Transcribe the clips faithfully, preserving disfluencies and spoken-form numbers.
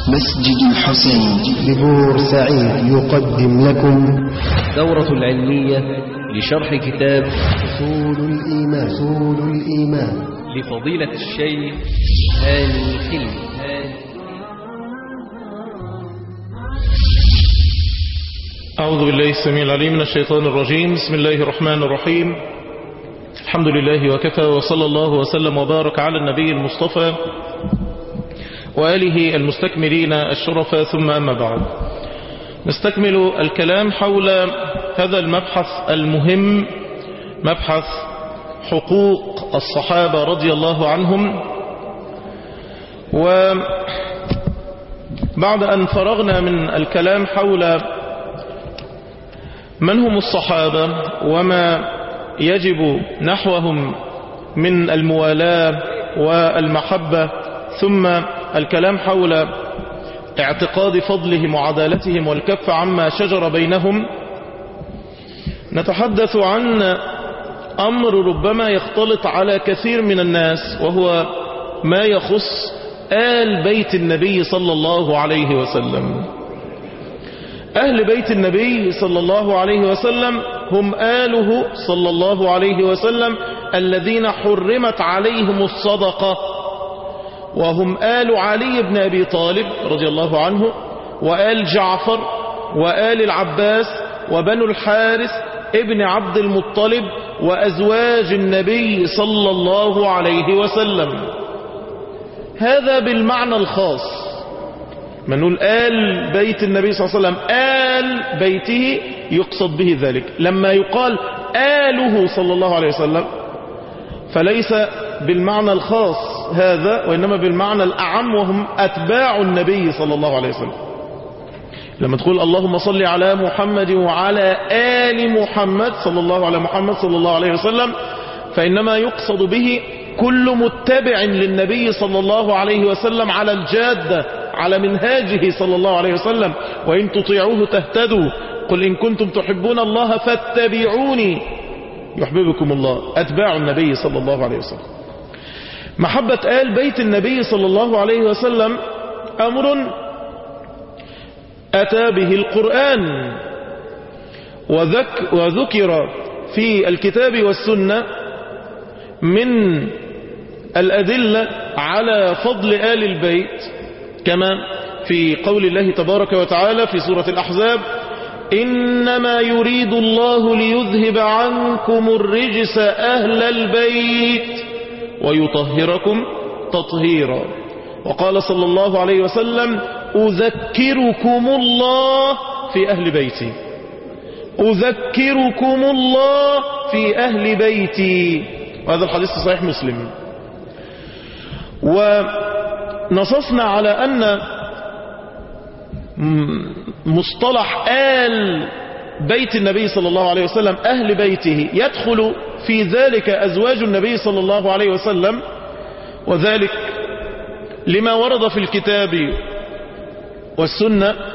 مسجد الحسين ببورسعيد يقدم لكم دورة العلمية لشرح كتاب أصول الإيمان أصول الإيمان لفضيلة الشيخ هاني حلمي. أعوذ بالله السميع العليم من الشيطان الرجيم. بسم الله الرحمن الرحيم. الحمد لله وكفى، وصلى الله وسلم وبارك على النبي المصطفى وآله المستكملين الشرفاء، ثم أما بعد. نستكمل الكلام حول هذا المبحث المهم، مبحث حقوق الصحابة رضي الله عنهم. وبعد أن فرغنا من الكلام حول من هم الصحابة وما يجب نحوهم من الموالاة والمحبة، ثم الكلام حول اعتقاد فضلهم وعدالتهم والكف عما شجر بينهم، نتحدث عن أمر ربما يختلط على كثير من الناس، وهو ما يخص آل بيت النبي صلى الله عليه وسلم. أهل بيت النبي صلى الله عليه وسلم هم آله صلى الله عليه وسلم الذين حرمت عليهم الصدقة، وهم آل علي بن أبي طالب رضي الله عنه، وآل جعفر، وآل العباس، وبنو الحارث ابن عبد المطلب، وأزواج النبي صلى الله عليه وسلم. هذا بالمعنى الخاص. من نقول آل بيت النبي صلى الله عليه وسلم آل بيته يقصد به ذلك. لما يقال آله صلى الله عليه وسلم فليس بالمعنى الخاص هذا، وإنما بالمعنى الأعم، وهم أتباع النبي صلى الله عليه وسلم. لما تقول اللهم صل على محمد وعلى آل محمد صلى الله على محمد صلى الله عليه وسلم، فإنما يقصد به كل متبع للنبي صلى الله عليه وسلم على الجادة، على منهاجه صلى الله عليه وسلم. وإن تطيعوه تهتدوا، قل إن كنتم تحبون الله فاتبعوني يحببكم الله. أتباع النبي صلى الله عليه وسلم. محبة آل بيت النبي صلى الله عليه وسلم أمر أتى به القرآن، وذك وذكر في الكتاب والسنة من الأدلة على فضل آل البيت، كما في قول الله تبارك وتعالى في سورة الأحزاب: إنما يريد الله ليذهب عنكم الرجس أهل البيت ويطهركم تطهيرا. وقال صلى الله عليه وسلم: أذكركم الله في أهل بيتي، أذكركم الله في أهل بيتي. وهذا الحديث صحيح مسلم. ونصصنا على أن مصطلح آل بيت النبي صلى الله عليه وسلم أهل بيته يدخل في ذلك أزواج النبي صلى الله عليه وسلم، وذلك لما ورد في الكتاب والسنة،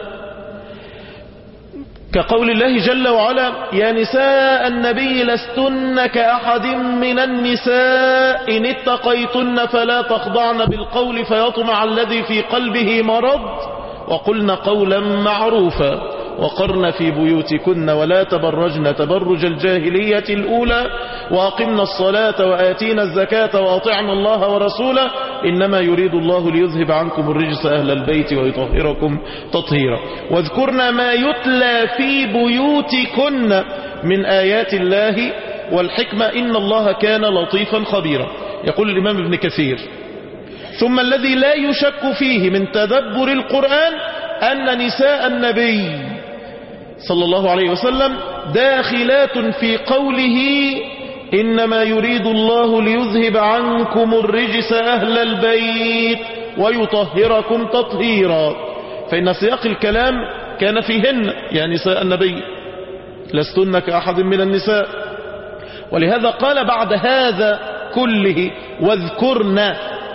كقول الله جل وعلا: يا نساء النبي لستن كأحد من النساء إن اتقيتن فلا تخضعن بالقول فيطمع الذي في قلبه مرض وقلن قولا معروفا وقرن في بيوتكن ولا تبرجن تبرج الجاهلية الأولى وأقمنا الصلاة وآتينا الزكاة وأطعنا الله ورسوله إنما يريد الله ليذهب عنكم الرجس أهل البيت ويطهركم تطهيرا واذكرنا ما يتلى في بيوتكن من آيات الله والحكمة إن الله كان لطيفا خبيرا. يقول الإمام ابن كثير: ثم الذي لا يشك فيه من تدبر القرآن أن نساء النبي صلى الله عليه وسلم داخلات في قوله إنما يريد الله ليذهب عنكم الرجس أهل البيت ويطهركم تطهيرا، فإن سياق الكلام كان فيهن يا نساء النبي لستن كأحد من النساء. ولهذا قال بعد هذا كله: واذكرنا.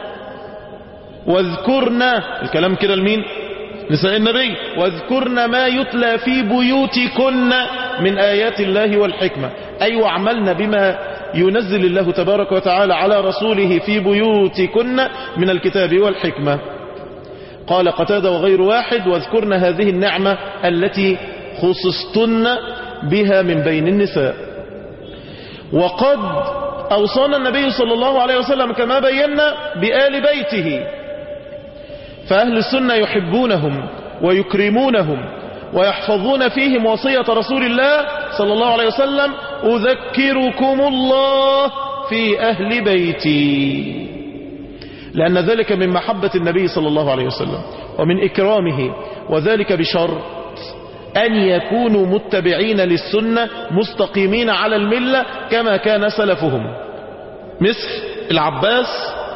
واذكرنا الكلام كده لمين؟ نساء النبي. واذكرن ما يتلى في بيوتكن من آيات الله والحكمة، أي واعملن بما ينزل الله تبارك وتعالى على رسوله في بيوتكن من الكتاب والحكمة. قال قتادة وغير واحد: واذكرن هذه النعمة التي خصصتن بها من بين النساء. وقد أوصانا النبي صلى الله عليه وسلم كما بينا بآل بيته، فأهل السنة يحبونهم ويكرمونهم ويحفظون فيهم وصية رسول الله صلى الله عليه وسلم: أذكركم الله في أهل بيتي، لأن ذلك من محبة النبي صلى الله عليه وسلم ومن إكرامه، وذلك بشرط أن يكونوا متبعين للسنة مستقيمين على الملة كما كان سلفهم، مثل العباس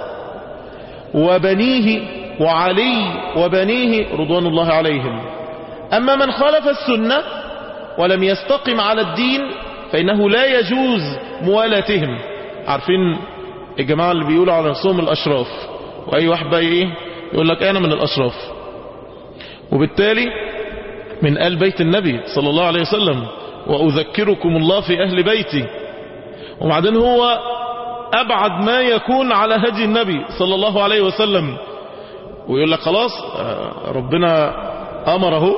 وبنيه وعلي وبنيه رضوان الله عليهم. أما من خالف السنة ولم يستقم على الدين فإنه لا يجوز موالاتهم. عارفين الجماعة اللي بيقولوا على نفسهم الأشراف، وأي واحد بقى إيه يقول لك أنا من الأشراف، وبالتالي من آل بيت النبي صلى الله عليه وسلم، وأذكركم الله في أهل بيتي. وبعدين هو أبعد ما يكون على هدي النبي صلى الله عليه وسلم، ويقول لك خلاص ربنا أمره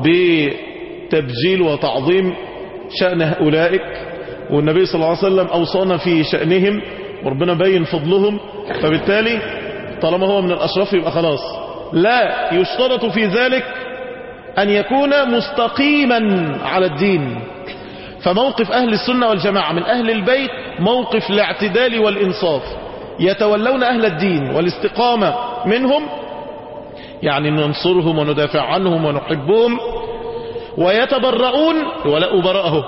بتبجيل وتعظيم شأن أولئك، والنبي صلى الله عليه وسلم أوصانا في شأنهم، وربنا بين فضلهم، فبالتالي طالما هو من الأشراف يبقى خلاص. لا، يشترط في ذلك أن يكون مستقيما على الدين. فموقف أهل السنة والجماعة من أهل البيت موقف الاعتدال والإنصاف، يتولون أهل الدين والاستقامة منهم، يعني ننصرهم وندافع عنهم ونحبهم، ويتبرؤون ولا أبرأه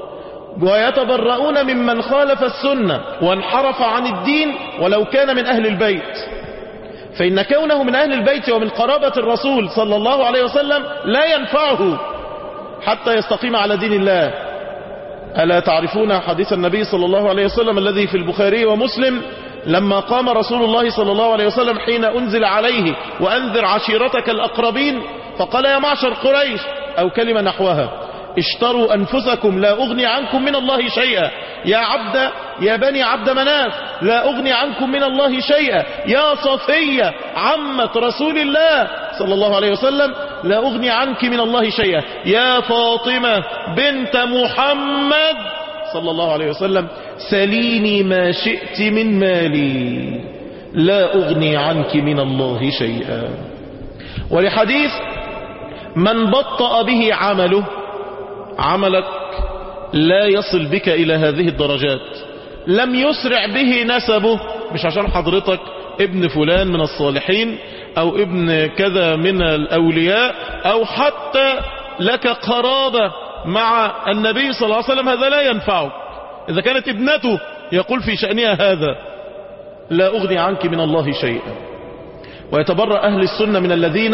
ويتبرؤون ممن خالف السنة وانحرف عن الدين ولو كان من أهل البيت، فإن كونه من أهل البيت ومن قرابة الرسول صلى الله عليه وسلم لا ينفعه حتى يستقيم على دين الله. ألا تعرفون حديث النبي صلى الله عليه وسلم الذي في البخاري ومسلم لما قام رسول الله صلى الله عليه وسلم حين أنزل عليه: وأنذر عشيرتك الأقربين، فقال: يا معشر قريش، أو كلمة نحوها: اشتروا أنفسكم لا أغني عنكم من الله شيئا، يا عبد يا بني عبد مناف لا أغني عنكم من الله شيئا، يا صفية عمة رسول الله صلى الله عليه وسلم لا أغني عنك من الله شيئا، يا فاطمة بنت محمد صلى الله عليه وسلم سليني ما شئت من مالي لا أغني عنك من الله شيئا. ولحديث: من بطأ به عمله، عملك لا يصل بك إلى هذه الدرجات، لم يسرع به نسبه، مش عشان حضرتك ابن فلان من الصالحين أو ابن كذا من الأولياء أو حتى لك قرابة مع النبي صلى الله عليه وسلم، هذا لا ينفعك. إذا كانت ابنته يقول في شأنها هذا: لا أغني عنك من الله شيئا. ويتبرأ أهل السنة من الذين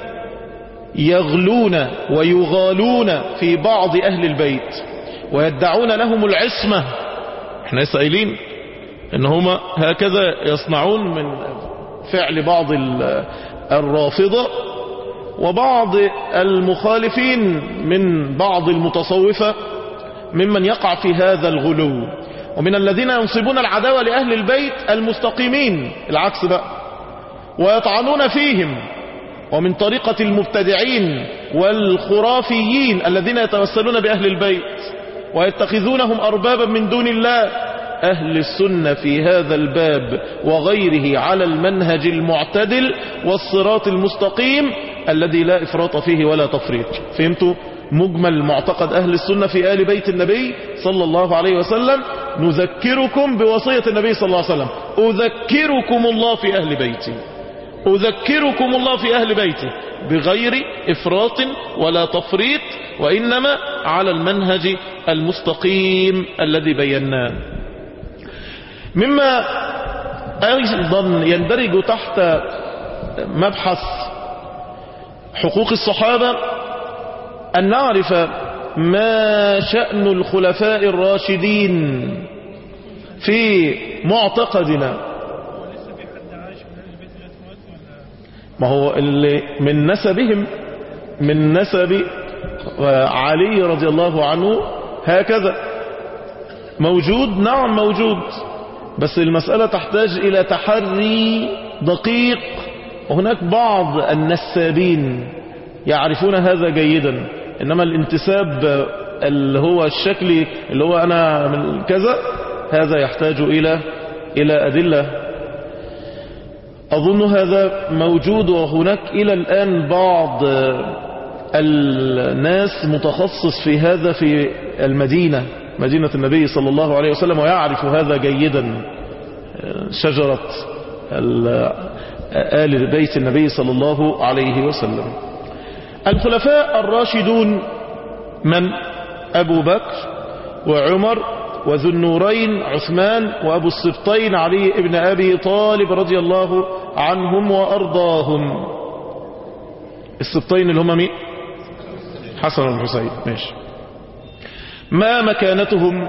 يغلون ويغالون في بعض أهل البيت ويدعون لهم العصمة. احنا سائلين ان هما هكذا يصنعون من فعل بعض الرافضة وبعض المخالفين من بعض المتصوفة ممن يقع في هذا الغلو، ومن الذين ينصبون العداوة لأهل البيت المستقيمين العكس بقى ويطعنون فيهم، ومن طريقة المبتدعين والخرافيين الذين يتوسلون بأهل البيت ويتخذونهم أربابا من دون الله. أهل السنة في هذا الباب وغيره على المنهج المعتدل والصراط المستقيم الذي لا إفراط فيه ولا تفريط. فهمتوا مجمل معتقد أهل السنة في آل بيت النبي صلى الله عليه وسلم؟ نذكركم بوصية النبي صلى الله عليه وسلم: أذكركم الله في أهل بيتي، أذكركم الله في أهل بيتي، بغير إفراط ولا تفريط، وإنما على المنهج المستقيم الذي بيناه. مما أيضا يندرج تحت مبحث حقوق الصحابة أن نعرف ما شأن الخلفاء الراشدين في معتقدنا. ما هو اللي من نسبهم من نسب علي رضي الله عنه هكذا موجود، نعم موجود، بس المسألة تحتاج إلى تحري دقيق وهناك بعض النسابين يعرفون هذا جيدا، إنما الانتساب اللي هو الشكلي اللي هو أنا من كذا هذا يحتاج إلى إلى أدلة. أظن هذا موجود، وهناك إلى الآن بعض الناس متخصص في هذا في المدينة، مدينة النبي صلى الله عليه وسلم، ويعرف هذا جيدا، شجرة آل بيت النبي صلى الله عليه وسلم. الخلفاء الراشدون من؟ أبو بكر وعمر وذو النورين عثمان وأبو السبطين علي ابن أبي طالب رضي الله عنهم وأرضاهم. السبطين اللي هم مين؟ حسن والحسين. ماشي. ما مكانتهم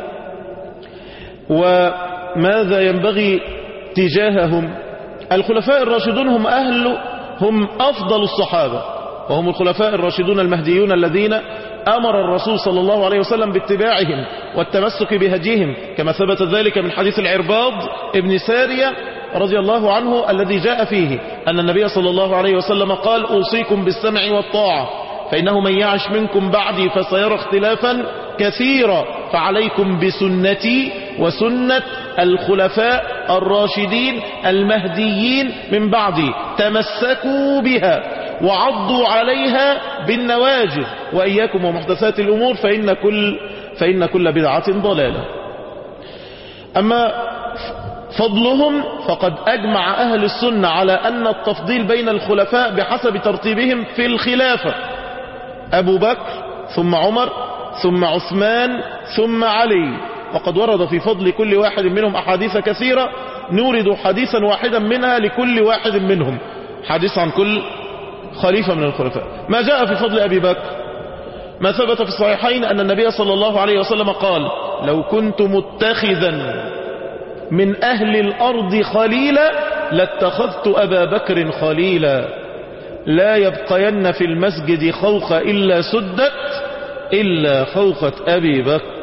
وماذا ينبغي تجاههم؟ الخلفاء الراشدون هم أهل هم أفضل الصحابة، وهم الخلفاء الراشدون المهديون الذين أمر الرسول صلى الله عليه وسلم باتباعهم والتمسك بهديهم، كما ثبت ذلك من حديث العرباض ابن سارية رضي الله عنه الذي جاء فيه أن النبي صلى الله عليه وسلم قال: أوصيكم بالسمع والطاعة، فإنه من يعش منكم بعدي فسيرى اختلافا كثيرا، فعليكم بسنتي وسنة الخلفاء الراشدين المهديين من بعدي، تمسكوا بها وعضوا عليها بالنواجذ، وإياكم ومحدثات الأمور فإن كل, فإن كل بدعة ضلالة. أما فضلهم فقد أجمع أهل السنة على أن التفضيل بين الخلفاء بحسب ترتيبهم في الخلافة: أبو بكر ثم عمر ثم عثمان ثم علي. وقد ورد في فضل كل واحد منهم أحاديث كثيرة، نورد حديثا واحدا منها لكل واحد منهم، حديث عن كل خليفة من الخلفاء. ما جاء في فضل أبي بكر ما ثبت في الصحيحين أن النبي صلى الله عليه وسلم قال: لو كنت متخذا من أهل الأرض خليلا لاتخذت أبا بكر خليلا، لا يبقين في المسجد خوخة إلا سدت إلا خوخة أبي بكر.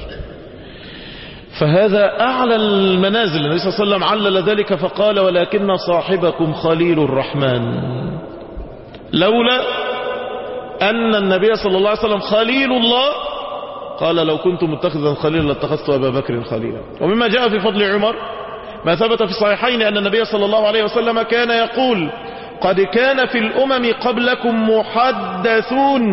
فهذا أعلى المنازل. النبي صلى الله عليه وسلم علل ذلك فقال: ولكن صاحبكم خليل الرحمن. لولا أن النبي صلى الله عليه وسلم خليل الله قال: لو كنت متخذا خليلا لاتخذت أبا بكر خليلا. ومما جاء في فضل عمر ما ثبت في الصحيحين أن النبي صلى الله عليه وسلم كان يقول: قد كان في الأمم قبلكم محدثون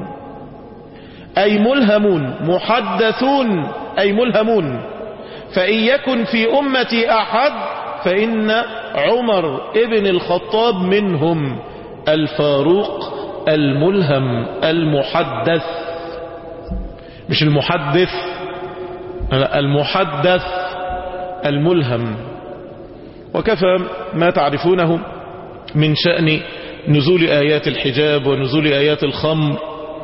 أي ملهمون، محدثون أي ملهمون، فإن يكن في أمتي أحد فإن عمر ابن الخطاب منهم، الفاروق الملهم المحدث، مش المحدث، المحدث الملهم. وكفى ما تعرفونه من شأن نزول آيات الحجاب ونزول آيات الخمر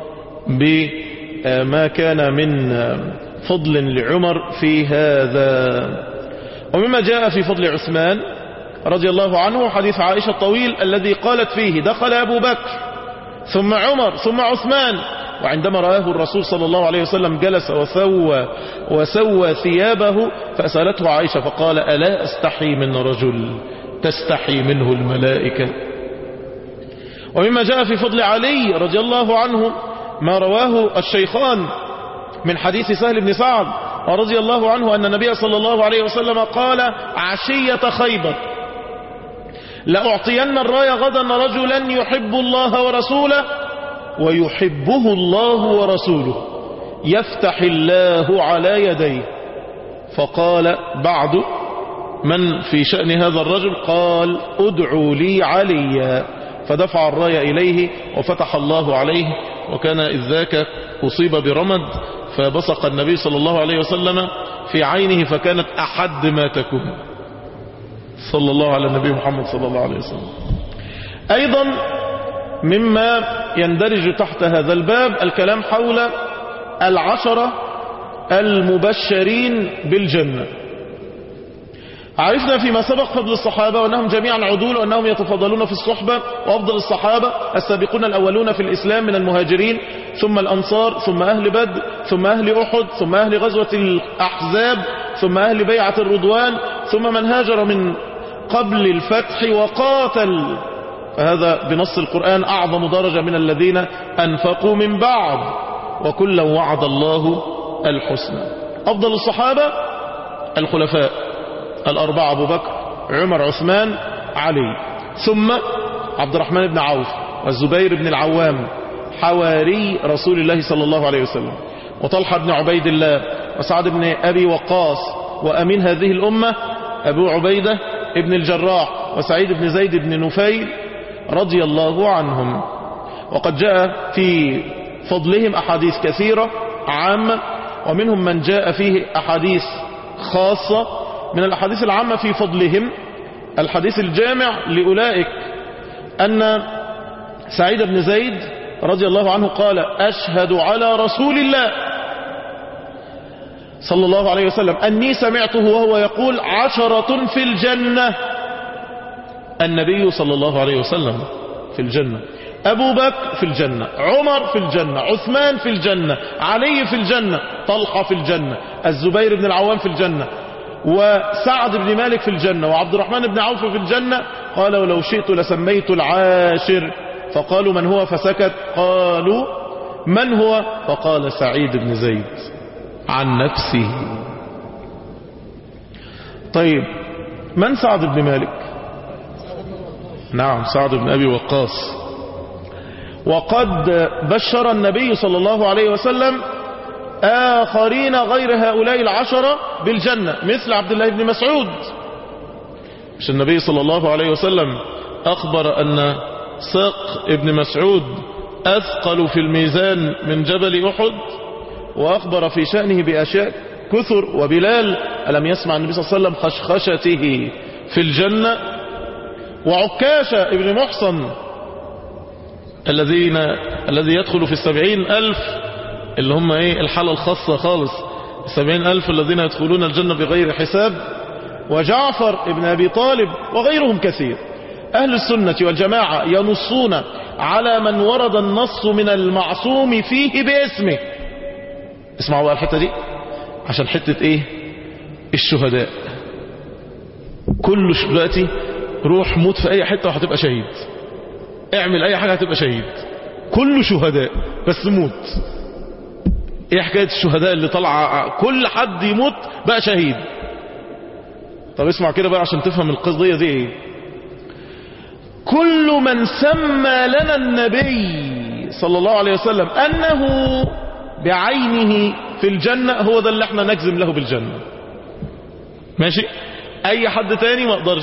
بما كان من فضل لعمر في هذا. ومما جاء في فضل عثمان رضي الله عنه حديث عائشة الطويل الذي قالت فيه: دخل أبو بكر ثم عمر ثم عثمان، وعندما رآه الرسول صلى الله عليه وسلم جلس وسوى, وسوى ثيابه، فأسألته عائشة فقال: ألا أستحي من رجل تستحي منه الملائكة. ومما جاء في فضل علي رضي الله عنه ما رواه الشيخان من حديث سهل بن سعد رضي الله عنه أن النبي صلى الله عليه وسلم قال عشية خيبر: لأعطين الراية غدا رجلا يحب الله ورسوله ويحبه الله ورسوله يفتح الله على يديه. فقال بعد من في شأن هذا الرجل قال: ادعوا لي عليا، فدفع الراية إليه وفتح الله عليه، وكان إذ ذاك أصيب برمد فبصق النبي صلى الله عليه وسلم في عينه فكانت أحد ما تكون. صلى الله على النبي محمد صلى الله عليه وسلم. أيضا مما يندرج تحت هذا الباب الكلام حول العشرة المبشرين بالجنة. عرفنا فيما سبق فضل الصحابة وأنهم جميعا عدول وأنهم يتفضلون في الصحبة، وأفضل الصحابة السابقون الأولون في الإسلام من المهاجرين ثم الأنصار ثم أهل بدر ثم أهل أحد ثم أهل غزوة الأحزاب ثم أهل بيعة الرضوان ثم من هاجر من قبل الفتح وقاتل فهذا بنص القرآن أعظم درجة من الذين أنفقوا من بعد وكلا وعد الله الحسنى. أفضل الصحابة الخلفاء الأربعة أبو بكر عمر عثمان علي، ثم عبد الرحمن بن عوف والزبير بن العوام حواري رسول الله صلى الله عليه وسلم، وطلحة بن عبيد الله وسعد بن أبي وقاص، وأمين هذه الأمة أبو عبيدة ابن الجراح وسعيد بن زيد بن نفيل رضي الله عنهم. وقد جاء في فضلهم أحاديث كثيرة عامة، ومنهم من جاء فيه أحاديث خاصة. من الأحاديث العامة في فضلهم الحديث الجامع لأولئك أن سعيد بن زيد رضي الله عنه قال أشهد على رسول الله صلى الله عليه وسلم أني سمعته وهو يقول عشرة في الجنة. النبي صلى الله عليه وسلم في الجنة، أبو بكر في الجنة، عمر في الجنة، عثمان في الجنة، علي في الجنة، طلحة في الجنة، الزبير بن العوام في الجنة، وسعد بن مالك في الجنة، وعبد الرحمن بن عوف في الجنة. قال ولو شئت لسميت العاشر، فقالوا من هو؟ فسكت. قالوا من هو؟ فقال سعيد بن زيد عن نفسه. طيب من سعد بن مالك؟ نعم سعد بن أبي وقاص. وقد بشر النبي صلى الله عليه وسلم آخرين غير هؤلاء العشرة بالجنة مثل عبد الله بن مسعود. مش النبي صلى الله عليه وسلم أخبر أن ساق ابن مسعود أثقل في الميزان من جبل أحد، وأخبر في شأنه بأشياء كثر. وبلال ألم يسمع النبي صلى الله عليه وسلم خشخشته في الجنة. وعكاشة ابن محصن الذين الذي يدخل في السبعين ألف اللي هم ايه الحالة الخاصة خالص، السبعين ألف الذين يدخلون الجنة بغير حساب. وجعفر ابن أبي طالب وغيرهم كثير. أهل السنة والجماعة ينصون على من ورد النص من المعصوم فيه باسمه. اسمعوا بقى الحتة دي عشان حتة ايه الشهداء. كل دلوقتي روح موت في اي حتة وهتبقى شهيد، اعمل اي حاجة هتبقى شهيد، كله شهداء بس موت. ايه حكاية الشهداء اللي طلع كل حد يموت بقى شهيد؟ طب اسمع كده بقى عشان تفهم القضية دي ايه. كل من سمى لنا النبي صلى الله عليه وسلم انه بعينه في الجنة هو ده اللي احنا نجزم له بالجنة. ماشي؟ اي حد تاني ما اقدرش.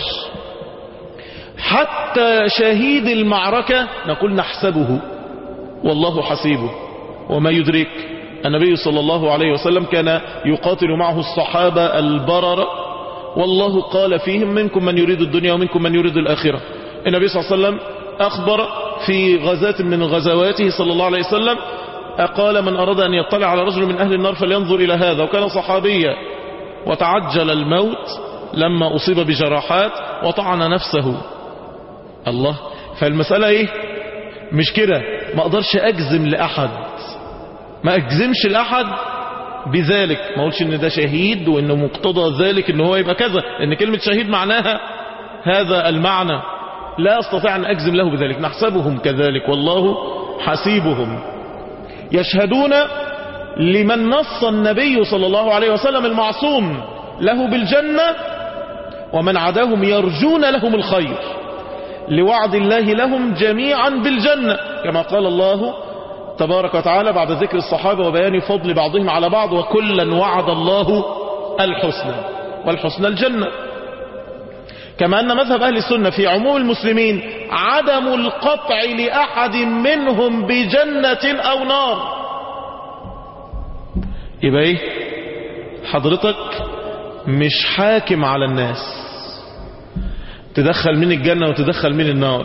حتى شهيد المعركة نقول نحسبه والله حسيبه. وما يدرك النبي صلى الله عليه وسلم كان يقاتل معه الصحابة البررة، والله قال فيهم منكم من يريد الدنيا ومنكم من يريد الآخرة. النبي صلى الله عليه وسلم أخبر في غزاة من غزواته صلى الله عليه وسلم قال من أراد أن يطلع على رجل من أهل النار فلينظر إلى هذا. وكان صحابيا وتعجل الموت لما أصيب بجراحات وطعن نفسه. الله. فالمسألة إيه مش كده، ما أقدرش أجزم لأحد، ما أجزمش لأحد بذلك، ما أقولش إن ده شهيد وإنه مقتضى ذلك إن هو يبقى كذا، إن كلمة شهيد معناها هذا المعنى، لا أستطيع أن أجزم له بذلك. نحسبهم كذلك والله حسيبهم. يشهدون لمن نص النبي صلى الله عليه وسلم المعصوم له بالجنة، ومن عداهم يرجون لهم الخير لوعد الله لهم جميعا بالجنة، كما قال الله تبارك وتعالى بعد ذكر الصحابة وبيان فضل بعضهم على بعض وكلا وعد الله الحسنى، والحسنى الجنة. كما أن مذهب أهل السنة في عموم المسلمين عدم القطع لأحد منهم بجنة أو نار. يبقى ايه حضرتك مش حاكم على الناس تدخل من الجنة وتدخل من النار.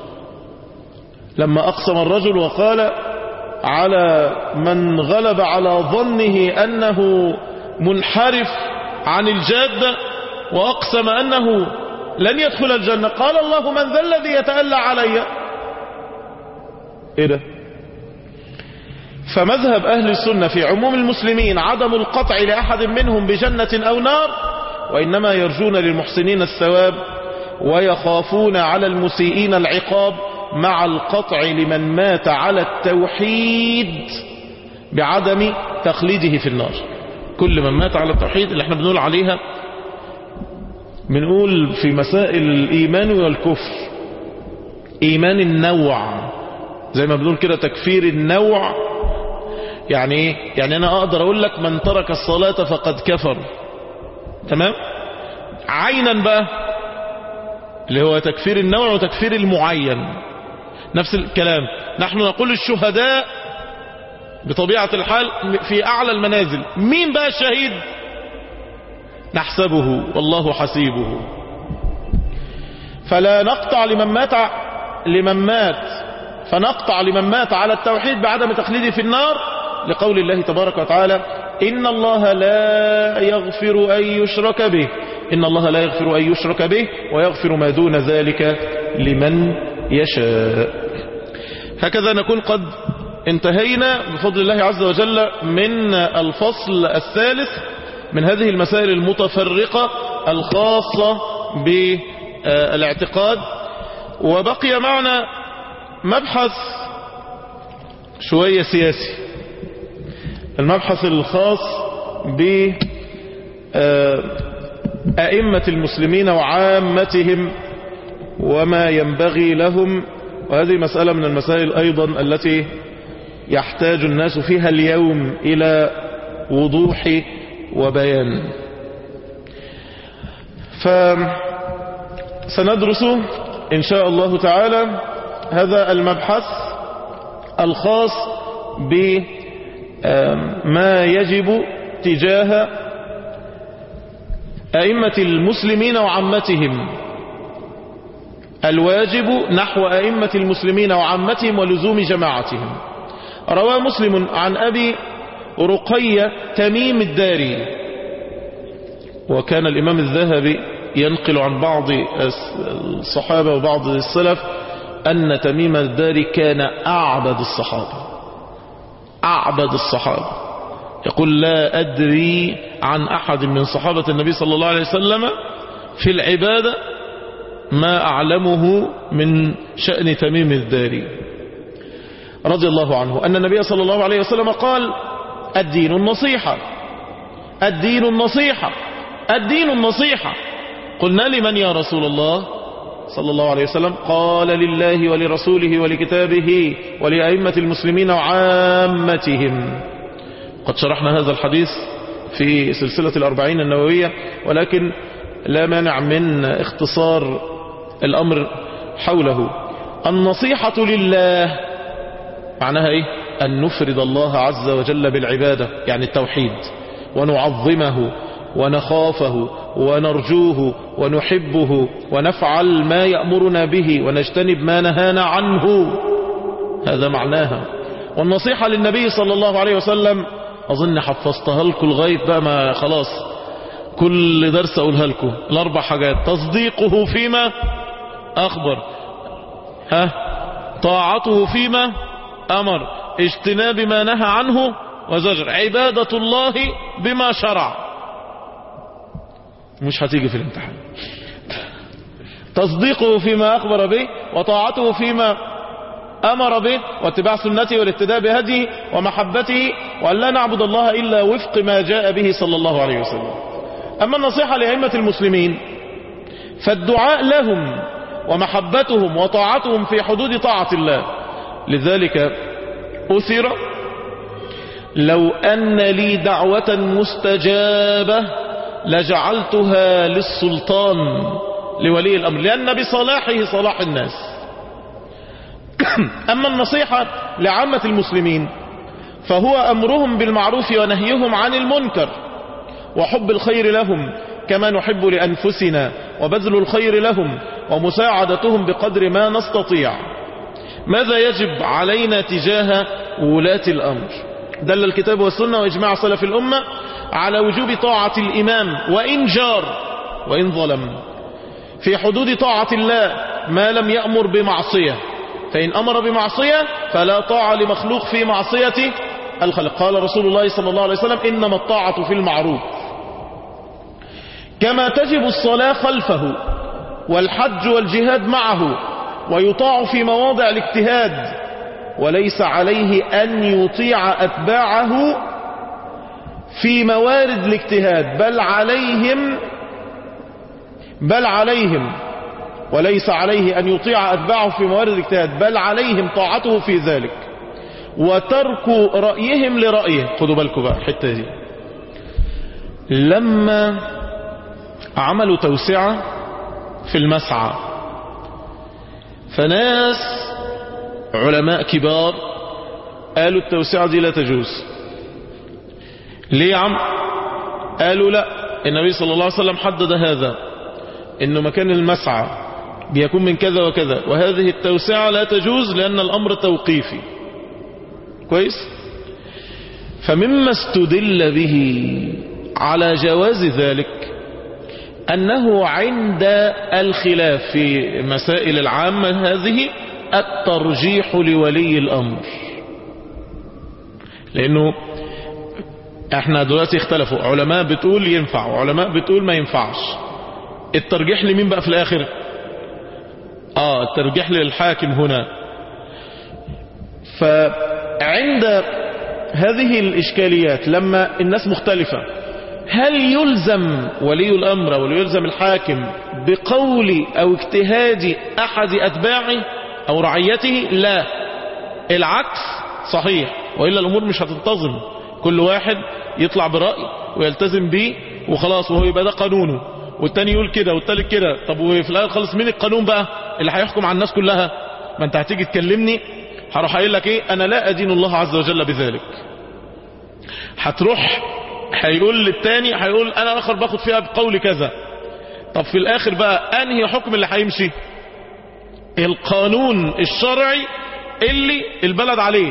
لما أقسم الرجل وقال على من غلب على ظنه أنه منحرف عن الجادة وأقسم أنه لن يدخل الجنة، قال الله من ذا الذي يتألى علي؟ ايه ده؟ فمذهب أهل السنة في عموم المسلمين عدم القطع لأحد منهم بجنة أو نار، وإنما يرجون للمحسنين الثواب ويخافون على المسيئين العقاب مع القطع لمن مات على التوحيد بعدم تخليده في النار. كل من مات على التوحيد اللي احنا بنقول عليها، بنقول في مسائل الإيمان والكفر إيمان النوع، زي ما بنقول كده تكفير النوع. يعني ايه؟ يعني انا اقدر اقول لك من ترك الصلاة فقد كفر، تمام؟ عينا بقى اللي هو تكفير النوع وتكفير المعين نفس الكلام. نحن نقول الشهداء بطبيعة الحال في أعلى المنازل. مين بقى الشهيد؟ نحسبه والله حسيبه. فلا نقطع لمن مات لمن مات فنقطع لمن مات على التوحيد بعدم تخليده في النار، لقول الله تبارك وتعالى إن الله لا يغفر أن يشرك به إن الله لا يغفر أن يشرك به ويغفر ما دون ذلك لمن يشاء. هكذا نكون قد انتهينا بفضل الله عز وجل من الفصل الثالث من هذه المسائل المتفرقة الخاصة بالاعتقاد. وبقي معنا مبحث شوية سياسي، المبحث الخاص بأئمة المسلمين وعامتهم وما ينبغي لهم. وهذه مسألة من المسائل أيضا التي يحتاج الناس فيها اليوم إلى وضوح وبيان. فسندرس إن شاء الله تعالى هذا المبحث الخاص بما يجب تجاه أئمة المسلمين وعامتهم، الواجب نحو أئمة المسلمين وعامتهم ولزوم جماعتهم. روى مسلم عن أبي رقية تميم الداري، وكان الإمام الذهبي ينقل عن بعض الصحابة وبعض السلف أن تميم الداري كان أعبد الصحابة أعبد الصحابة يقول لا أدري عن أحد من صحابة النبي صلى الله عليه وسلم في العبادة ما أعلمه من شأن تميم الداري رضي الله عنه، أن النبي صلى الله عليه وسلم قال الدين النصيحة الدين النصيحة الدين النصيحة. قلنا لمن يا رسول الله صلى الله عليه وسلم؟ قال لله ولرسوله ولكتابه ولأئمة المسلمين وعامتهم. قد شرحنا هذا الحديث في سلسلة الأربعين النووية، ولكن لا مانع من اختصار الأمر حوله. النصيحة لله معناها ايه؟ أن نفرد الله عز وجل بالعبادة، يعني التوحيد، ونعظمه ونخافه ونرجوه ونحبه ونفعل ما يأمرنا به ونجتنب ما نهانا عنه، هذا معناها. والنصيحة للنبي صلى الله عليه وسلم أظن حفظتها لكم لغاية بقى ما خلاص كل درس أقولها لكم، الأربع حاجات: تصديقه فيما أخبر، ها طاعته فيما أمر، اجتناب ما نهى عنه وزجر، عبادة الله بما شرع. مش هتيجي في الامتحان. تصديقه فيما أخبر به، وطاعته فيما أمر به، واتباع سنته والاقتداء بهديه، ومحبته، وأن لا نعبد الله إلا وفق ما جاء به صلى الله عليه وسلم. أما النصيحة لأئمة المسلمين فالدعاء لهم ومحبتهم وطاعتهم في حدود طاعة الله. لذلك أثر لو أن لي دعوة مستجابة لجعلتها للسلطان لولي الأمر، لأن بصلاحه صلاح الناس. أما النصيحة لعامة المسلمين فهو أمرهم بالمعروف ونهيهم عن المنكر، وحب الخير لهم كما نحب لأنفسنا، وبذل الخير لهم ومساعدتهم بقدر ما نستطيع. ماذا يجب علينا تجاه ولاة الأمر؟ دل الكتاب والسنة وإجماع سلف الأمة على وجوب طاعة الإمام وإن جار وإن ظلم، في حدود طاعة الله ما لم يأمر بمعصية، فإن أمر بمعصية فلا طاعة لمخلوق في معصية الخلق. قال رسول الله صلى الله عليه وسلم إنما الطاعة في المعروف. كما تجب الصلاة خلفه والحج والجهاد معه، ويطاع في مواضع الاجتهاد، وليس عليه أن يطيع أتباعه في موارد الاجتهاد، بل عليهم بل عليهم وليس عليه أن يطيع أتباعه في موارد الاجتهاد، بل عليهم طاعته في ذلك، وترك رأيهم لرأيه. خدوا بالكم بقى الحتة دي، لما عملوا توسعة في المسعى، فناس علماء كبار قالوا التوسعة دي لا تجوز. ليه يا عم؟ قالوا لا، النبي صلى الله عليه وسلم حدد هذا، انه مكان المسعى بيكون من كذا وكذا، وهذه التوسعة لا تجوز لأن الأمر توقيفي. كويس؟ فمما استدل به على جواز ذلك أنه عند الخلاف في مسائل العامة هذه الترجيح لولي الأمر، لأنه احنا دلوقتي اختلفوا، علماء بتقول ينفع وعلماء بتقول ما ينفعش. الترجيح لمين بقى في الآخر؟ آه الترجيح للحاكم هنا. فعند هذه الإشكاليات لما الناس مختلفة، هل يلزم ولي الأمر أو يلزم الحاكم بقول أو اجتهاد أحد أتباعه أو رعيته؟ لا، العكس صحيح، وإلا الأمور مش هتنتظم. كل واحد يطلع برأي ويلتزم به وخلاص، وهو يبقى ده قانونه، والتاني يقول كده والتالت كده. طب وفي الآخر خلص مين القانون بقى اللي هيحكم على الناس كلها؟ ما انت هتيجي تكلمني هروح قايل لك ايه؟ انا لا ادين الله عز وجل بذلك. هتروح هيقول للتاني، هيقول انا اخر باخد فيها بقول كذا. طب في الاخر بقى انهي حكم اللي هيمشي؟ القانون الشرعي اللي البلد عليه.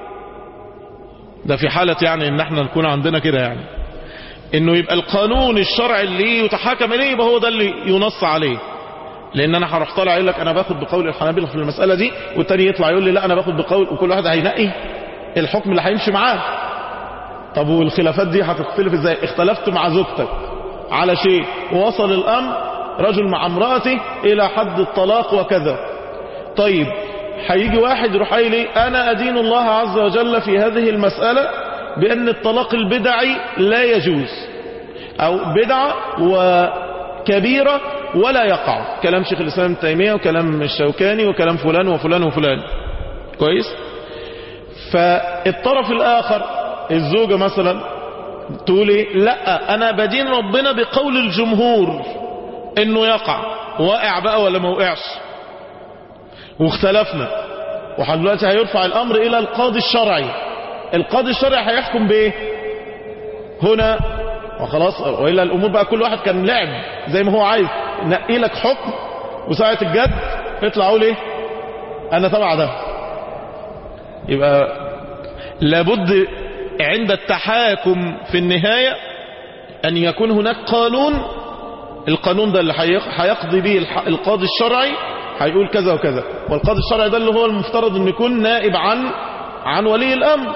ده في حالة يعني ان احنا نكون عندنا كده، يعني انه يبقى القانون الشرعي اللي يتحاكم اليه يبقى هو ده اللي ينص عليه. لان انا هروح طالع يقول لك انا باخد بقول الحنابلة في المسألة دي، والتاني يطلع يقول لي لا انا باخد بقول، وكل واحد هينقي الحكم اللي هيمشي معاه. طب والخلافات دي هتختلف ازاي؟ اختلفت مع زوجتك على شيء ووصل الامر رجل مع امرأته الى حد الطلاق وكذا، طيب هيجي واحد يروح قايل لي انا ادين الله عز وجل في هذه المسألة بان الطلاق البدعي لا يجوز، او بدعة وكبيرة ولا يقع. كلام شيخ الاسلام ابن تيمية وكلام الشوكاني وكلام فلان وفلان وفلان. كويس؟ فالطرف الاخر الزوجة مثلا تقول ايه؟ لا انا بدين ربنا بقول الجمهور انه يقع. واقع بقى ولا ما وقعش؟ واختلفنا، ودلوقتي هيرفع الامر الى القاضي الشرعي. القاضي الشرعي هيحكم بايه هنا؟ وخلاص، والا الامور بقى كل واحد كان لعب زي ما هو عايز، نقي لك حكم وساعة الجد يطلع يقول ايه؟ انا تبع ده. يبقى لابد عند التحاكم في النهاية ان يكون هناك قانون، القانون ده اللي هيقضي به القاضي الشرعي، هيقول كذا وكذا. والقاضي الشرعي ده اللي هو المفترض ان يكون نائب عن عن ولي الامر،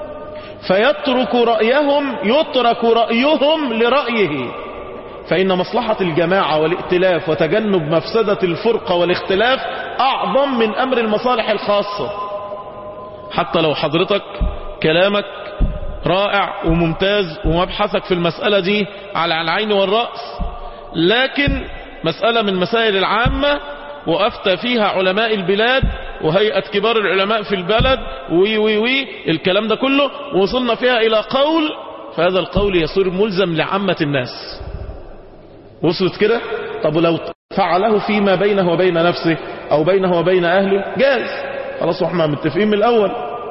فيترك رأيهم يترك رأيهم لرأيه، فإن مصلحة الجماعة والائتلاف وتجنب مفسدة الفرقة والاختلاف أعظم من أمر المصالح الخاصة. حتى لو حضرتك كلامك رائع وممتاز ومبحثك في المسألة دي على العين والرأس، لكن مسألة من مسائل العامة وأفتى فيها علماء البلاد وهيئة كبار العلماء في البلد وي وي وي الكلام ده كله، وصلنا فيها إلى قول، فهذا القول يصير ملزم لعامة الناس. وصلت كده؟ طب لو فعله فيما بينه وبين نفسه أو بينه وبين أهله جاز، خلاص احنا متفقين من الأول.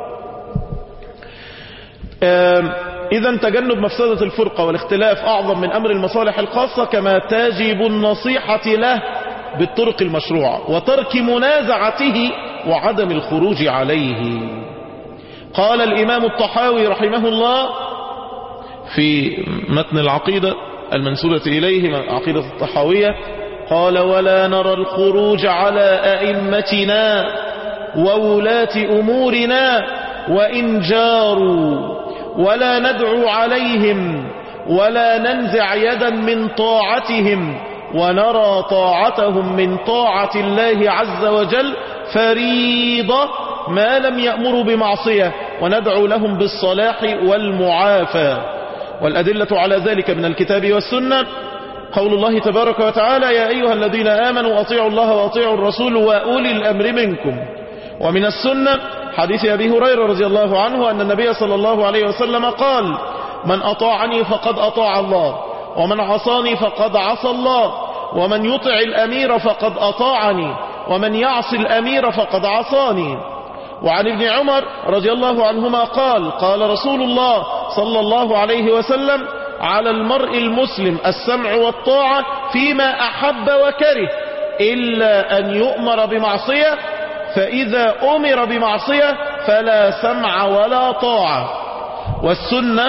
إذا تجنب مفسدة الفرقة والاختلاف أعظم من أمر المصالح الخاصة، كما تجب النصيحة له بالطرق المشروعة وترك منازعته وعدم الخروج عليه. قال الإمام الطحاوي رحمه الله في متن العقيدة المنسوبة إليه، عقيدة الطحاوية، قال: ولا نرى الخروج على أئمتنا وولاة أمورنا وإن جاروا، ولا ندعو عليهم، ولا ننزع يدا من طاعتهم، ونرى طاعتهم من طاعة الله عز وجل فريضة ما لم يأمروا بمعصية، وندعو لهم بالصلاح والمعافى. والأدلة على ذلك من الكتاب والسنة قول الله تبارك وتعالى: يا أيها الذين آمنوا أطيعوا الله وأطيعوا الرسول وأولي الأمر منكم. ومن السنة حديث أبي هريرة رضي الله عنه أن النبي صلى الله عليه وسلم قال: من أطاعني فقد أطاع الله، ومن عصاني فقد عصى الله، ومن يطع الأمير فقد أطاعني، ومن يعص الأمير فقد عصاني. وعن ابن عمر رضي الله عنهما قال: قال رسول الله صلى الله عليه وسلم: على المرء المسلم السمع والطاعة فيما أحب وكره، إلا أن يؤمر بمعصية، فإذا أمر بمعصية فلا سمع ولا طاعة. والسنة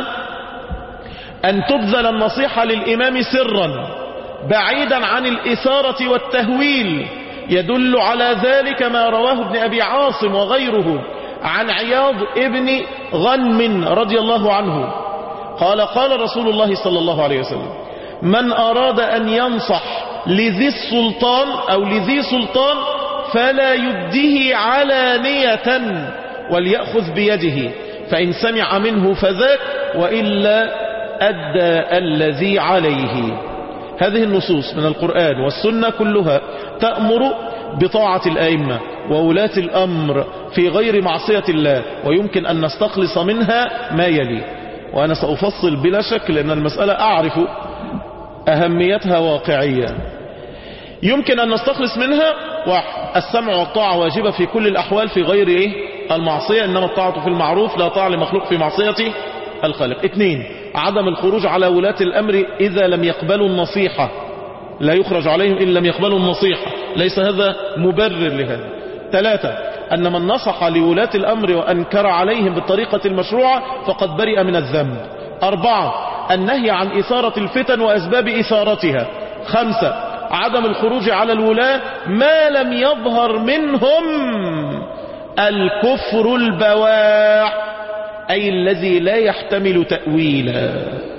أن تبذل النصيحة للإمام سرا بعيدا عن الإثارة والتهويل. يدل على ذلك ما رواه ابن أبي عاصم وغيره عن عياض ابن غنم رضي الله عنه قال: قال رسول الله صلى الله عليه وسلم: من أراد أن ينصح لذي السلطان أو لذي سلطان فلا يبديه علانية، وليأخذ بيده، فإن سمع منه فذاك، وإلا أدى الذي عليه. هذه النصوص من القرآن والسنة كلها تأمر بطاعة الأئمة وولاة الأمر في غير معصية الله، ويمكن أن نستخلص منها ما يلي، وأنا سأفصل بلا شك لأن المسألة أعرف أهميتها واقعية. يمكن أن نستخلص منها: واحد، السمع والطاعة واجبة في كل الأحوال في غير إيه؟ المعصية، إنما الطاعة في المعروف، لا طاعة لمخلوق في معصية الخالق. اثنين، عدم الخروج على ولاة الأمر إذا لم يقبلوا النصيحة، لا يخرج عليهم إن لم يقبلوا النصيحة، ليس هذا مبرر لهذا. ثلاثة، أن من نصح لولاة الأمر وأنكر عليهم بالطريقة المشروعة فقد برئ من الذنب. أربعة، النهي عن إثارة الفتن وأسباب إثارتها. خمسة، عدم الخروج على الولاة ما لم يظهر منهم الكفر البواح، أي الذي لا يحتمل تأويلا.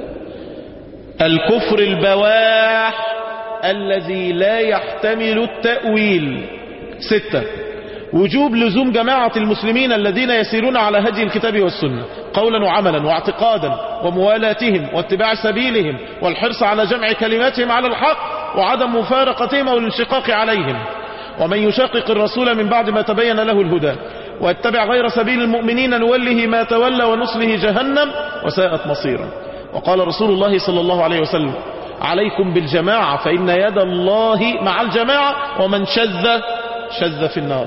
الكفر البواح الذي لا يحتمل التأويل. ستة، وجوب لزوم جماعة المسلمين الذين يسيرون على هدي الكتاب والسنة قولا وعملا واعتقادا، وموالاتهم واتباع سبيلهم، والحرص على جمع كلماتهم على الحق، وعدم مفارقتهم أو الانشقاق عليهم. ومن يشاقق الرسول من بعد ما تبين له الهدى واتبع غير سبيل المؤمنين نوله ما تولى ونصله جهنم وساءت مصيرا. وقال رسول الله صلى الله عليه وسلم: عليكم بالجماعة فإن يد الله مع الجماعة، ومن شذ شذ في النار.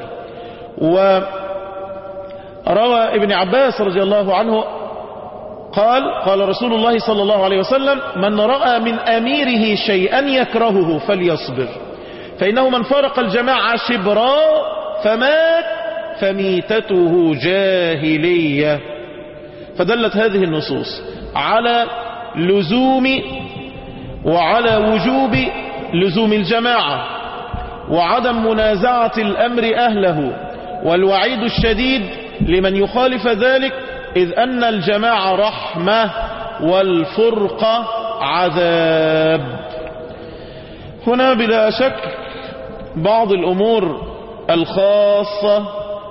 وروى ابن عباس رضي الله عنه قال: قال رسول الله صلى الله عليه وسلم: من رأى من أميره شيئا يكرهه فليصبر، فإنه من فارق الجماعة شبرا فمات فميتته جاهلية. فدلت هذه النصوص على لزوم وعلى وجوب لزوم الجماعة، وعدم منازعة الأمر أهله، والوعيد الشديد لمن يخالف ذلك، إذ أن الجماعة رحمة والفرقة عذاب. هنا بلا شك بعض الأمور الخاصة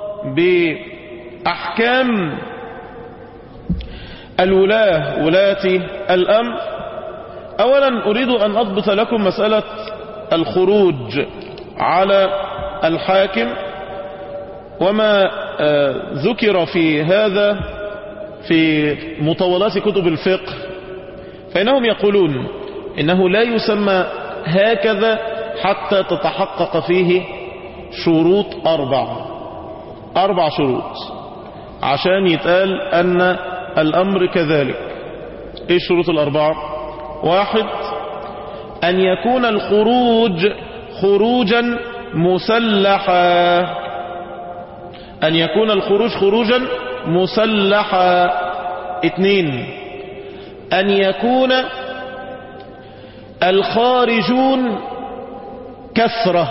بأحكام الولاة ولاة الأمر. أولا أريد أن أضبط لكم مسألة الخروج على الحاكم وما ذكر في هذا في مطولات كتب الفقه، فإنهم يقولون إنه لا يسمى هكذا حتى تتحقق فيه شروط أربعة أربع شروط عشان يتقال أن الأمر كذلك. إيه الشروط الأربعة؟ واحد، أن يكون الخروج خروجا مسلحا، أن يكون الخروج خروجا مسلحا. اثنين، أن يكون الخارجون كثرة.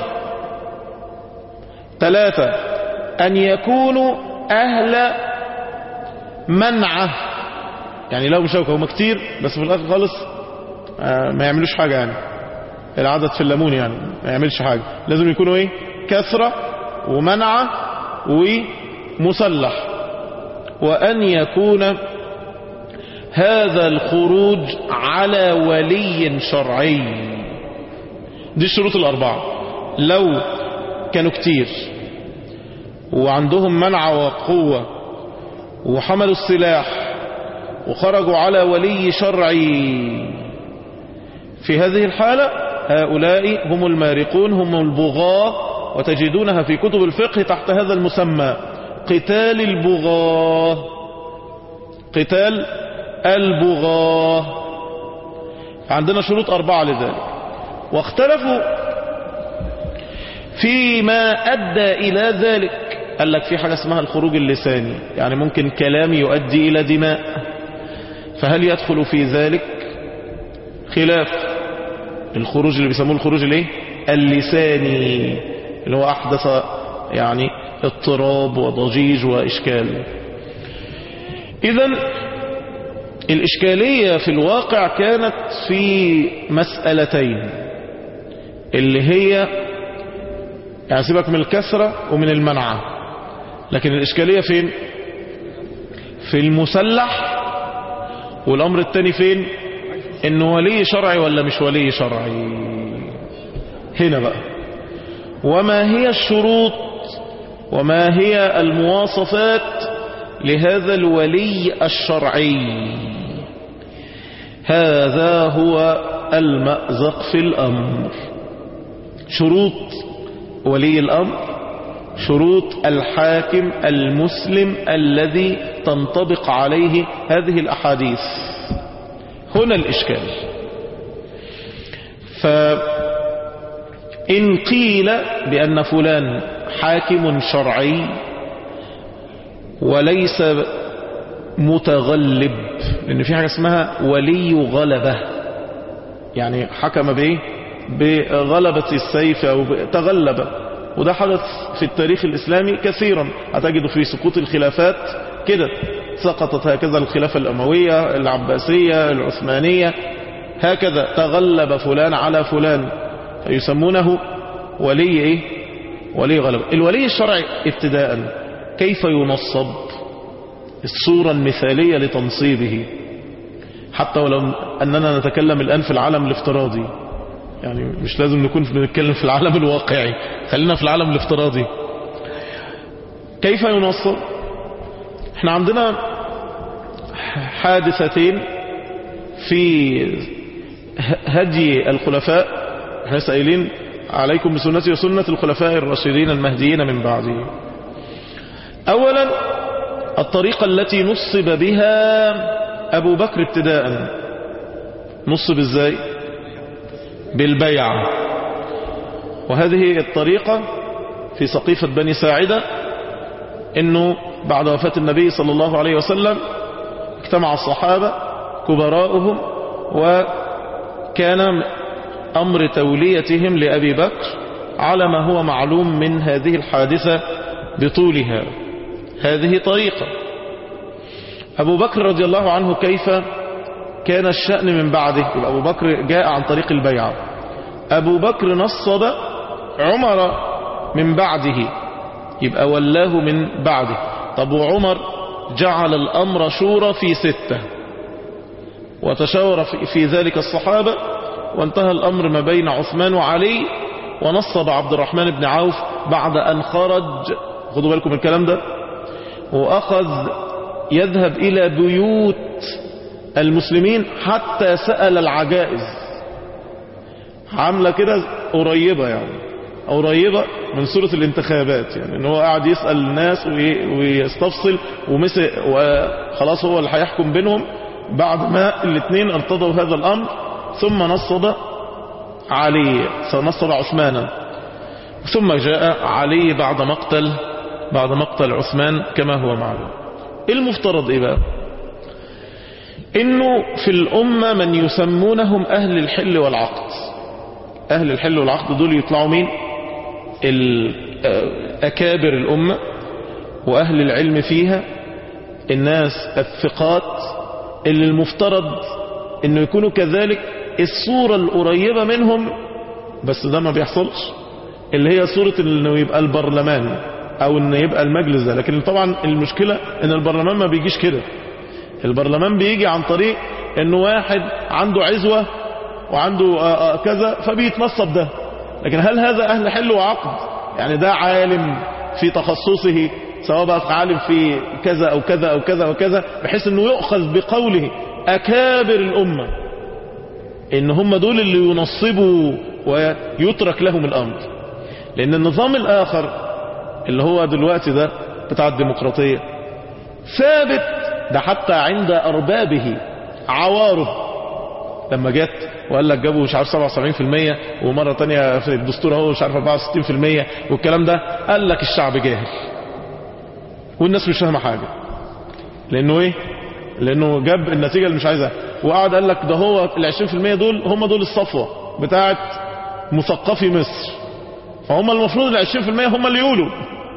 ثلاثة، أن يكونوا أهل منعه، يعني لو مشاوكة هم كتير بس في الآخر خالص ما يعملوش حاجة، يعني العدد في الليمون يعني ما يعملش حاجة، لازم يكونوا ايه؟ كثرة ومنعة ومسلح. وأن يكون هذا الخروج على ولي شرعي. دي الشروط الأربعة. لو كانوا كتير وعندهم منع وقوة وحملوا السلاح وخرجوا على ولي شرعي، في هذه الحالة هؤلاء هم المارقون، هم البغاة، وتجدونها في كتب الفقه تحت هذا المسمى قتال البغاة. قتال البغاة. عندنا شروط أربعة لذلك. واختلفوا فيما أدى إلى ذلك. قال لك في حاجة اسمها الخروج اللساني، يعني ممكن كلام يؤدي إلى دماء، فهل يدخل في ذلك؟ خلاف. الخروج اللي بيسموه الخروج الايه؟ اللساني، اللي هو أحدث يعني اضطراب وضجيج وإشكال. إذن الإشكالية في الواقع كانت في مسألتين، اللي هي يعني سيبك من الكثرة ومن المنعة، لكن الإشكالية فين؟ في المسلح. والأمر الثاني فين؟ إنه ولي شرعي ولا مش ولي شرعي. هنا بقى وما هي الشروط وما هي المواصفات لهذا الولي الشرعي؟ هذا هو المأزق في الأمر. شروط ولي الأمر، شروط الحاكم المسلم الذي تنطبق عليه هذه الأحاديث. هنا الإشكال. فإن قيل بأن فلان حاكم شرعي وليس متغلب، لأن في حاجة اسمها ولي غلبة، يعني حكم بإيه؟ بغلبة السيف أو تغلب، وده حدث في التاريخ الإسلامي كثيرا. هتجد في سقوط الخلافات كده، سقطت هكذا الخلافة الأموية، العباسية، العثمانية، هكذا تغلب فلان على فلان، فيسمونه ولي إيه؟ ولي غلبة. الولي الشرعي ابتداء كيف ينصب؟ الصورة المثالية لتنصيبه، حتى ولو أننا نتكلم الآن في العالم الافتراضي، يعني مش لازم نكون بنتكلم في العالم الواقعي، خلينا في العالم الافتراضي. كيف ينصب؟ احنا عندنا حادثتين في هدي الخلفاء. احنا سائلين عليكم بسنتي وسنة الخلفاء الراشدين المهديين من بعدي. اولا الطريقة التي نصب بها ابو بكر ابتداء. نصب ازاي؟ بالبيعة. وهذه الطريقة في سقيفة بني ساعدة، انه بعد وفاة النبي صلى الله عليه وسلم اجتمع الصحابة كبراؤهم، وكان امر توليتهم لأبي بكر على ما هو معلوم من هذه الحادثة بطولها. هذه طريقة. أبو بكر رضي الله عنه كيف كان الشأن من بعده؟ يبقى أبو بكر جاء عن طريق البيعة. أبو بكر نصب عمر من بعده، يبقى ولاه من بعده. طب وعمر جعل الأمر شورى في ستة، وتشاور في ذلك الصحابة، وانتهى الأمر ما بين عثمان وعلي، ونصب عبد الرحمن بن عوف بعد أن خرج. خدوا بالكم الكلام ده. وأخذ يذهب إلى بيوت المسلمين حتى سأل العجائز، عاملة كده قريبة، يعني قريبة من سورة الانتخابات، يعني ان هو قاعد يسأل الناس ويستفصل، ومسك وخلاص هو اللي هيحكم بينهم بعد ما الاثنين ارتضوا هذا الأمر. ثم نصب علي، فنصب عثمانا، ثم جاء علي بعد مقتل بعد مقتل عثمان كما هو معلوم. المفترض ايه بقى؟ انه في الامة من يسمونهم اهل الحل والعقد. اهل الحل والعقد دول يطلعوا مين؟ اكابر الامة واهل العلم فيها، الناس الثقات اللي المفترض انه يكونوا كذلك الصورة القريبة منهم بس ده ما بيحصلش، اللي هي صورة انه يبقى البرلمان او انه يبقى المجلس ده. لكن طبعا المشكلة ان البرلمان ما بيجيش كده. البرلمان بيجي عن طريق انه واحد عنده عزوة وعنده كذا فبيتنصب ده. لكن هل هذا اهل حل وعقد؟ يعني ده عالم في تخصصه، سواء بقى عالم في كذا او كذا او كذا او كذا، بحيث انه يؤخذ بقوله اكابر الامة، ان هم دول اللي ينصبوا ويترك لهم الامر. لان النظام الاخر اللي هو دلوقتي ده بتاع الديمقراطية ثابت، ده حتى عند اربابه عواره. لما جت وقال لك جابوا مش عارف سبعة وسبعين في المية، ومرة تانية في الدستور اهو مش عارف أربعة وستين في المية والكلام ده، قال لك الشعب جاهل والناس مش فاهمة حاجة. لانه ايه؟ لانه جاب النتيجة اللي مش عايزها، وقعد قال لك ده هو ال عشرين في المية دول هم دول الصفوة بتاعت مثقفي مصر، فهم المفروض ال عشرين في المية هم اللي يقولوا.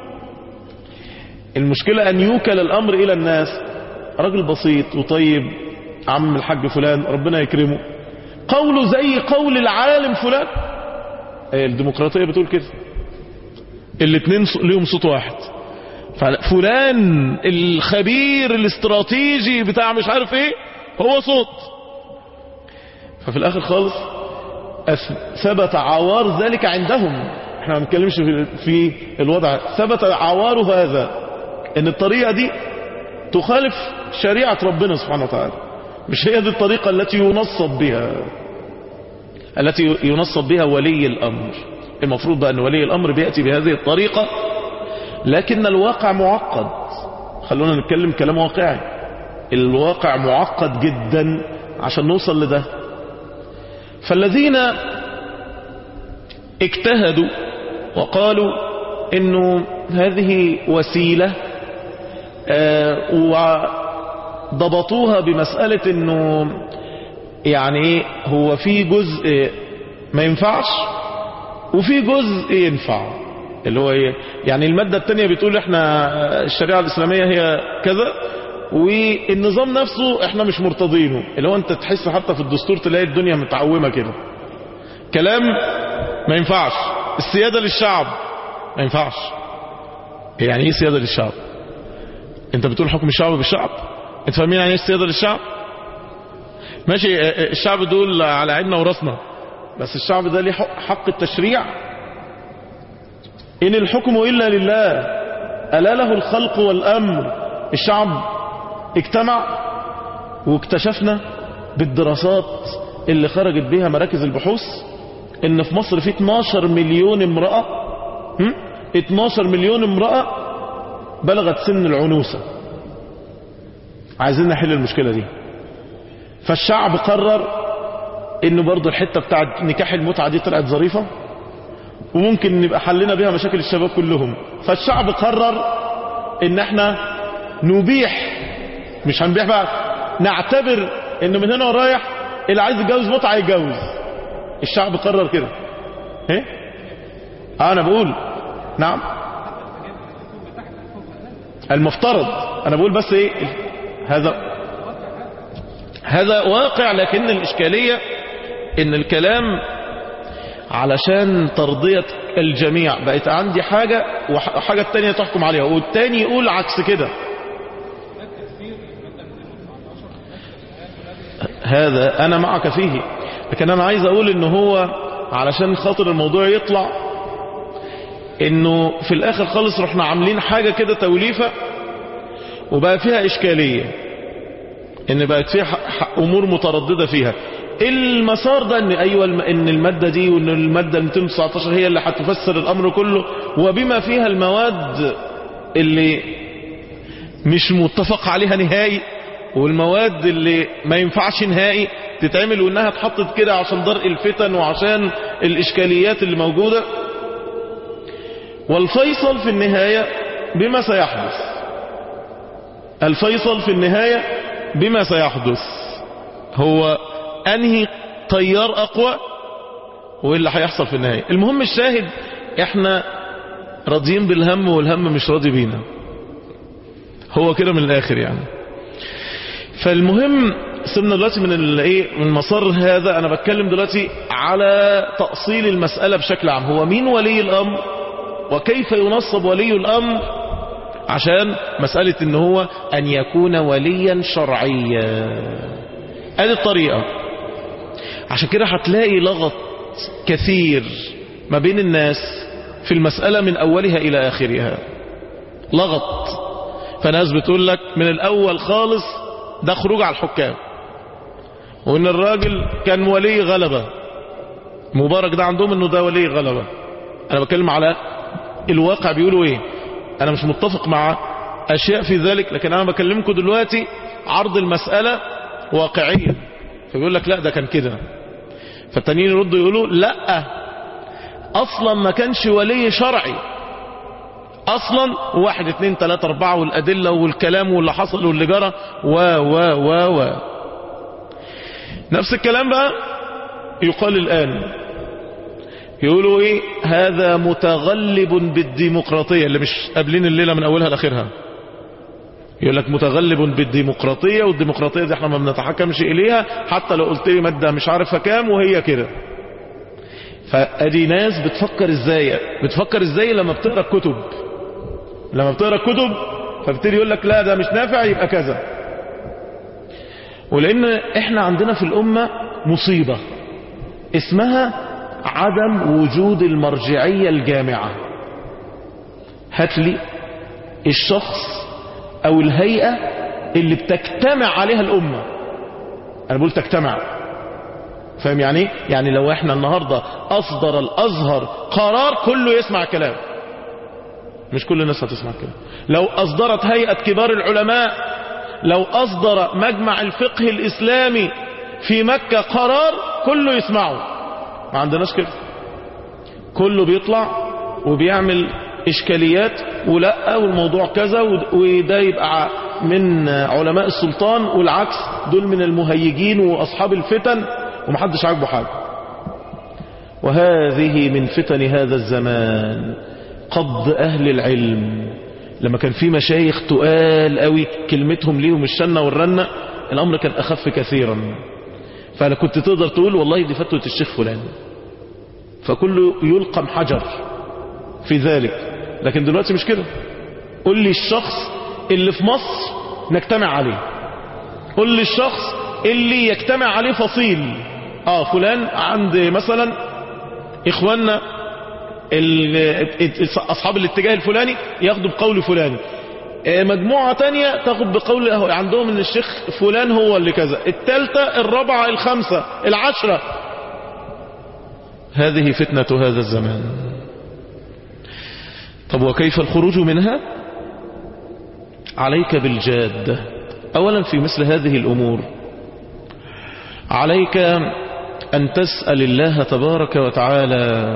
المشكلة ان يوكل الامر الى الناس، راجل بسيط وطيب عم الحاج فلان ربنا يكرمه، قوله زي قول العالم فلان. الديمقراطية بتقول كده، الاتنين ليهم صوت واحد. فلان الخبير الاستراتيجي بتاع مش عارف ايه هو صوت. ففي الاخر خالص ثبت عوار ذلك عندهم. احنا ما بنتكلمش في الوضع، ثبت عوار هذا، ان الطريقة دي تخالف شريعة ربنا سبحانه وتعالى، مش هي دي الطريقة التي ينصب بها التي ينصب بها ولي الأمر. المفروض بقى أن ولي الأمر بيأتي بهذه الطريقة، لكن الواقع معقد. خلونا نتكلم كلام واقعي، الواقع معقد جدا عشان نوصل لده. فالذين اجتهدوا وقالوا انه هذه وسيلة آه وضبطوها بمسألة انه يعني هو في جزء ما ينفعش وفي جزء ينفع، اللي هو ايه يعني المادة التانية بتقول احنا الشريعة الاسلامية هي كذا، والنظام نفسه احنا مش مرتضينه. اللي هو انت تحس حتى في الدستور تلاقي الدنيا متعومة كده، كلام ما ينفعش. السيادة للشعب ما ينفعش. يعني ايه سيادة للشعب؟ انت بتقول حكم الشعب بالشعب، انت فاهمين يعني ايه السيادة للشعب؟ ماشي، الشعب دول على عيننا وراسنا، بس الشعب ده ليه حق التشريع. ان الحكم الا لله الا له الخلق والامر. الشعب اجتمع، واكتشفنا بالدراسات اللي خرجت بها مراكز البحوث ان في مصر في اتناشر مليون امرأة، اتناشر مليون امرأة بلغت سن العنوسة. عايزين نحل المشكلة دي. فالشعب قرر انه برضو الحتة بتاعت نكاح المتعة دي طلعت ظريفة وممكن نبقى حلنا بها مشاكل الشباب كلهم. فالشعب قرر ان احنا نبيح، مش هنبيح بقى، نعتبر ان من هنا ورايح اللي عايز يتجوز متعة يتجوز. الشعب قرر كده. ايه آه انا بقول نعم المفترض، انا بقول بس ايه هذا هذا واقع. لكن الاشكالية ان الكلام علشان ترضية الجميع بقت عندي حاجة وحاجة التانية تحكم عليها، والتاني يقول عكس كده. هذا انا معك فيه، لكن انا عايز اقول انه هو علشان خاطر الموضوع يطلع، انه في الاخر خالص رحنا عاملين حاجة كده توليفة وبقى فيها اشكالية، ان بقت فيها امور مترددة فيها. المسار ده ان ايوه ان المادة دي وان المادة مئتين وتسعتاشر هي اللي هتفسر الامر كله، وبما فيها المواد اللي مش متفق عليها نهائي، والمواد اللي ما ينفعش نهائي تتعمل، وانها اتحطت كده عشان درء الفتن وعشان الاشكاليات اللي موجودة. والفيصل في النهاية بما سيحدث، الفيصل في النهاية بما سيحدث هو انهي تيار اقوى وايه اللي هيحصل في النهاية. المهم الشاهد احنا راضيين بالهم والهم مش راضي بينا، هو كده من الاخر يعني. فالمهم سيبنا دلوقتي من الايه من المسار هذا. انا بتكلم دلوقتي على تأصيل المسألة بشكل عام. هو مين ولي الأمر وكيف ينصب ولي الأمر؟ عشان مسألة ان هو ان يكون وليا شرعيا. هذه الطريقة. عشان كده هتلاقي لغط كثير ما بين الناس في المسألة من اولها الى اخرها، لغط. فناس بتقول لك من الاول خالص ده خروج على الحكام، وان الراجل كان ولي غلبة، مبارك ده عندهم انه ده ولي غلبة. انا بتكلم على الواقع بيقولوا ايه. انا مش متفق مع اشياء في ذلك، لكن انا بكلمكم دلوقتي عرض المسألة واقعيا. فبيقول لك لا ده كان كده، فالتانيين يردوا يقولوا لا اصلا ما كانش ولي شرعي اصلا، واحد اتنين تلاتة اربعة والادلة والكلام واللي حصل واللي جرى و و و و نفس الكلام بقى يقال الان. يقولوا ايه؟ هذا متغلب بالديمقراطية، اللي مش قابلين الليلة من اولها لاخرها. يقول لك متغلب بالديمقراطية، والديمقراطية دي احنا ما بنتحكمش اليها، حتى لو قلت لي مادة مش عارفة كام وهي كده. فادي ناس بتفكر ازاي بتفكر ازاي لما بتقرا الكتب لما بتقرا الكتب فبتدي يقول لك لا ده مش نافع يبقى كذا. ولان احنا عندنا في الامة مصيبة اسمها عدم وجود المرجعية الجامعة. هات لي الشخص او الهيئة اللي بتجتمع عليها الامة. انا بقول تجتمع، فاهم يعني؟ يعني لو احنا النهاردة اصدر الازهر قرار كله يسمع كلام، مش كل الناس هتسمع كلام. لو اصدرت هيئة كبار العلماء، لو اصدر مجمع الفقه الاسلامي في مكة قرار كله يسمعه، ما عندناش كده. كله بيطلع وبيعمل اشكاليات ولا والموضوع كذا، وده يبقى من علماء السلطان والعكس دول من المهيجين واصحاب الفتن، ومحدش عاجبه حاجة. وهذه من فتن هذا الزمان. قبض اهل العلم لما كان في مشايخ تقال قوي كلمتهم ليهم الشنة والرنة، الامر كان اخف كثيرا. فأنا كنت تقدر تقول والله دي فتوى الشيخ فلان، فكله يلقم حجر في ذلك. لكن دلوقتي مش كده. قل لي الشخص اللي في مصر نجتمع عليه، قل لي الشخص اللي يجتمع عليه فصيل. اه فلان عند مثلا اخواننا اصحاب الاتجاه الفلاني ياخدوا بقول فلان، مجموعة تانية تاخد بقول عندهم ان الشيخ فلان هو اللي كذا، التالتة الرابعة الخامسة العشرة. هذه فتنة هذا الزمان. طب وكيف الخروج منها؟ عليك بالجادة. اولا في مثل هذه الامور عليك ان تسأل الله تبارك وتعالى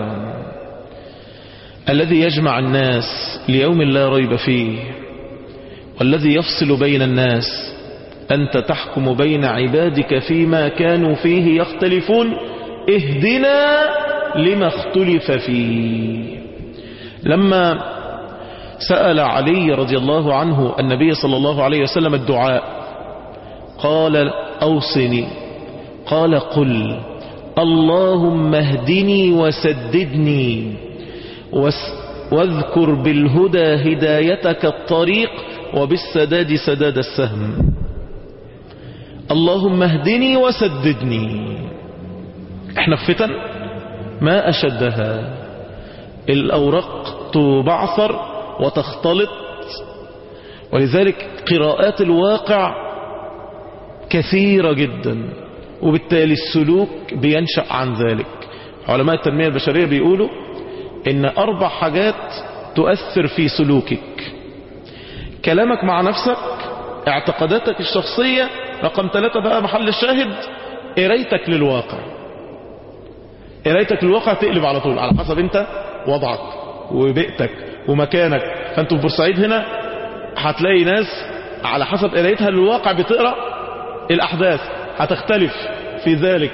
الذي يجمع الناس ليوم لا ريب فيه، والذي يفصل بين الناس، أنت تحكم بين عبادك فيما كانوا فيه يختلفون، اهدنا لما اختلف فيه. لما سأل علي رضي الله عنه النبي صلى الله عليه وسلم الدعاء قال أوصني، قال قل اللهم اهدني وسددني واذكر بالهدى هدايتك الطريق وبالسداد سداد السهم. اللهم اهدني وسددني. احنا في فتن ما اشدها، الاوراق تبعثر وتختلط، ولذلك قراءات الواقع كثيرة جدا، وبالتالي السلوك بينشأ عن ذلك. علماء التنمية البشرية بيقولوا ان اربع حاجات تؤثر في سلوكك: كلامك مع نفسك، اعتقاداتك الشخصية، رقم ثلاثة بقى محل الشاهد قرايتك للواقع. قرايتك للواقع تقلب على طول على حسب انت وضعك وبيئتك ومكانك. فانتوا في بورسعيد هنا هتلاقي ناس على حسب قرايتها للواقع بتقرأ الاحداث، هتختلف في ذلك.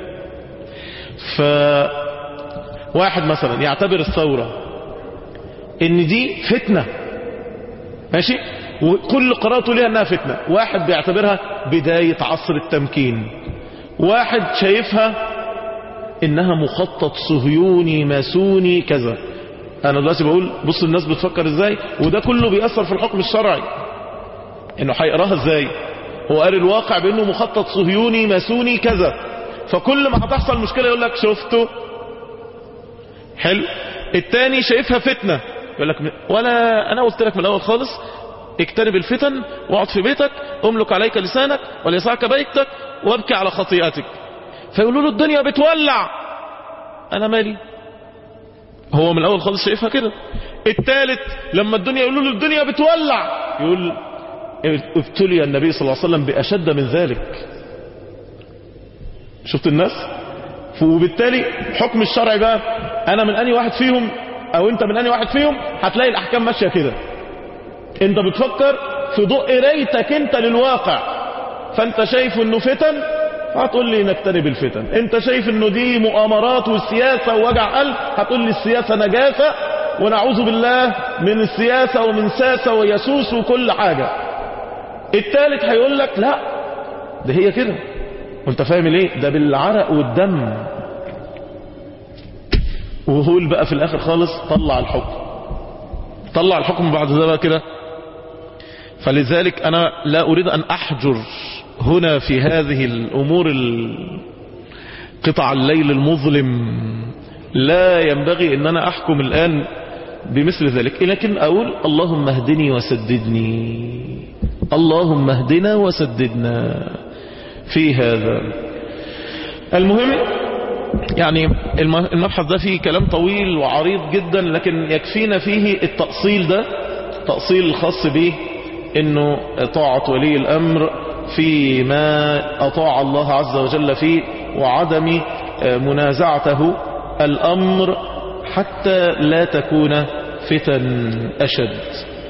فواحد مثلا يعتبر الثورة ان دي فتنة، ماشي، وكل قراءته ليها انها فتنة. واحد بيعتبرها بداية عصر التمكين، واحد شايفها انها مخطط صهيوني ماسوني كذا. انا دلوقتي بقول بص الناس بتفكر ازاي، وده كله بيأثر في الحكم الشرعي انه هيقراها ازاي. هو قال الواقع بانه مخطط صهيوني ماسوني كذا، فكل ما هتحصل مشكلة يقول لك شفته حلو. التاني شايفها فتنة يقول لك ولا انا قلت لك من الاول خالص اجتنب الفتن واقعد في بيتك، املك عليك لسانك وليسعك بيتك وابكي على خطيئتك. فيقولوا له الدنيا بتولع، انا مالي، هو من الاول خالص شايفها كده. الثالث لما الدنيا يقولوا له الدنيا بتولع يقول ابتلي النبي صلى الله عليه وسلم باشد من ذلك. شفت الناس؟ وبالتالي حكم الشرع بقى انا من اني واحد فيهم او انت من اني واحد فيهم، هتلاقي الاحكام ماشيه كده. انت بتفكر في ضوء قرايتك انت للواقع، فانت شايف انه فتن هتقول لي نجتنب الفتن، انت شايف انه دي مؤامرات والسياسة ووجع قلب هتقول لي السياسة نجاسة ونعوذ بالله من السياسة ومن ساسة ويسوس وكل حاجة. الثالث هيقول لك لا ده هي كده، وانت فاهم ليه؟ ده بالعرق والدم. وهو بقى في الاخر خالص طلع الحكم، طلع الحكم بعد ده بقى كده. فلذلك انا لا اريد ان احجر هنا في هذه الامور قطع الليل المظلم، لا ينبغي ان انا احكم الان بمثل ذلك، لكن اقول اللهم اهدني وسددني، اللهم اهدنا وسددنا في هذا. المهم يعني المبحث ده فيه كلام طويل وعريض جدا، لكن يكفينا فيه التأصيل ده، تأصيل الخاص به انه طاعة ولي الامر فيما اطاع الله عز وجل فيه، وعدم منازعته الامر حتى لا تكون فتن اشد.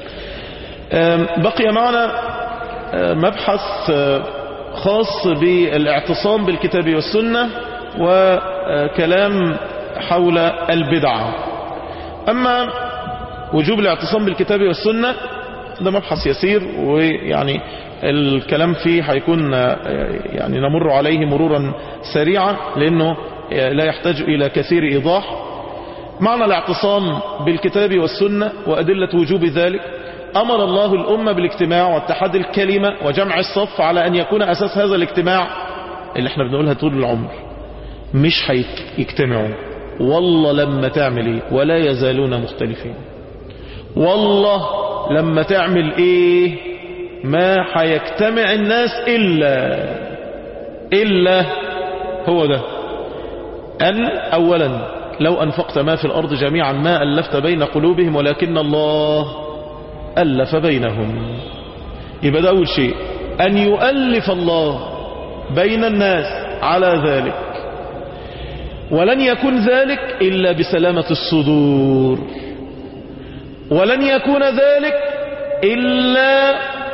بقي معنا مبحث خاص بالاعتصام بالكتاب والسنة وكلام حول البدعة. اما وجوب الاعتصام بالكتاب والسنة ده مبحث يسير، ويعني الكلام فيه هيكون يعني نمر عليه مرورا سريعا لانه لا يحتاج الى كثير ايضاح. معنى الاعتصام بالكتاب والسنة وادلة وجوب ذلك: امر الله الامة بالاجتماع واتحاد الكلمة وجمع الصف على ان يكون اساس هذا الاجتماع اللي احنا بنقولها طول العمر. مش هيجتمعوا والله لما تعمل ايه، ولا يزالون مختلفين. والله لما تعمل ايه ما هيجتمع الناس الا الا هو ده، ان اولا لو انفقت ما في الارض جميعا ما الفت بين قلوبهم ولكن الله الف بينهم. يبقى ده اول شيء، ان يؤلف الله بين الناس على ذلك، ولن يكون ذلك الا بسلامة الصدور، ولن يكون ذلك إلا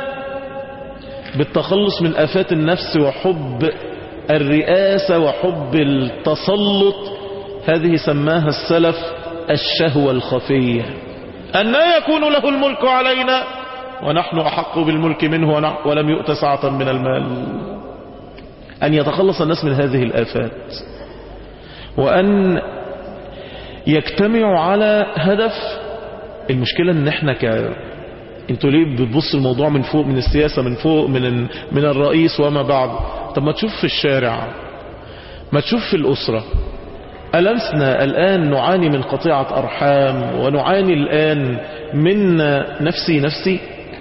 بالتخلص من آفات النفس وحب الرئاسة وحب التسلط. هذه سماها السلف الشهوة الخفية، أن لا يكون له الملك علينا ونحن أحق بالملك منه ولم يؤت سعة من المال. أن يتخلص الناس من هذه الآفات، وأن يجتمعوا على هدف. المشكلة ان احنا ك انتوا ليه بتبص الموضوع من فوق، من السياسة من فوق، من من الرئيس وما بعد؟ طب ما تشوف في الشارع، ما تشوف في الأسرة. ألسنا الآن نعاني من قطيعة أرحام، ونعاني الآن من نفسي نفسي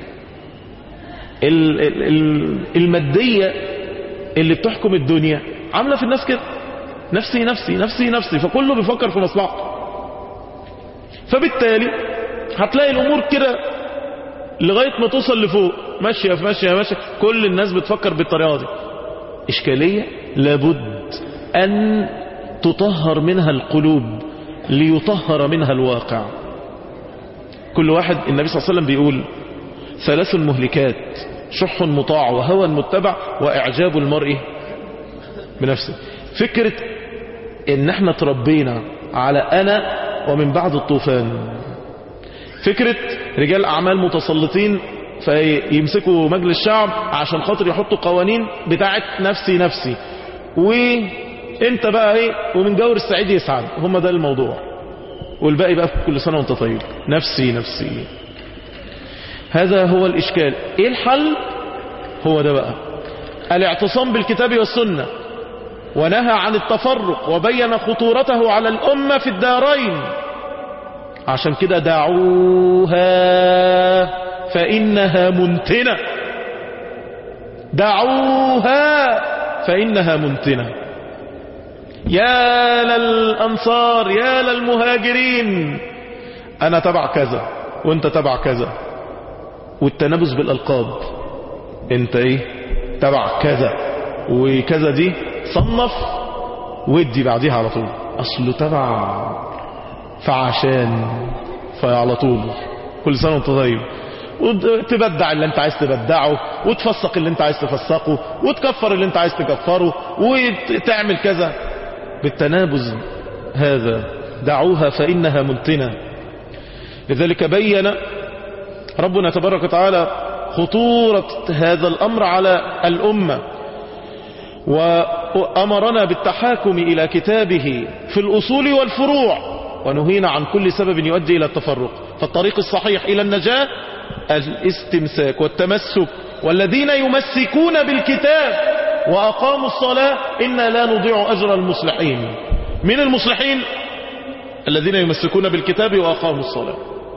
المادية اللي بتحكم الدنيا عاملة في الناس كده، نفسي نفسي نفسي نفسي، فكله بيفكر في مصلحته. فبالتالي هتلاقي الامور كده لغاية ما توصل لفوق، ماشية في ماشية ماشية، كل الناس بتفكر بالطريقة دي. اشكالية لابد ان تطهر منها القلوب ليطهر منها الواقع. كل واحد، النبي صلى الله عليه وسلم بيقول: ثلاث مهلكات، شح مطاع وهوى متبع واعجاب المرء بنفسه. فكرة ان احنا تربينا على انا ومن بعد الطوفان، فكرة رجال اعمال متسلطين فيمسكوا مجلس الشعب عشان خاطر يحطوا قوانين بتاعت نفسي نفسي، انت بقى ايه ومن جور السعيد يسعد، هم ده الموضوع، والباقي بقى كل سنة وانت طيب، نفسي نفسي. هذا هو الإشكال. ايه الحل؟ هو ده بقى الاعتصام بالكتاب والسنة، ونهى عن التفرق وبين خطورته على الأمة في الدارين. عشان كده دعوها فإنها منتنة، دعوها فإنها منتنة. يا للأنصار يا للمهاجرين، أنا تبع كذا وانت تبع كذا، والتنابز بالألقاب، انت ايه تبع كذا وكذا، دي صنف ودي بعديها على طول، أصله تبع فعشان فعلى طول كل سنة وانت طيب، وتبدع اللي انت عايز تبدعه، وتفسق اللي انت عايز تفسقه، وتكفر اللي انت عايز تكفره، وتعمل كذا بالتنابز. هذا دعوها فإنها منتنة. لذلك بين ربنا تبارك وتعالى خطورة هذا الأمر على الأمة، وأمرنا بالتحاكم إلى كتابه في الأصول والفروع، ونهينا عن كل سبب يؤدي إلى التفرق. فالطريق الصحيح إلى النجاة الاستمساك والتمسك، والذين يمسكون بالكتاب وأقاموا الصلاة إنا لا نضيع أجر المصلحين. من المصلحين؟ الذين يمسكون بالكتاب وأقاموا الصلاة.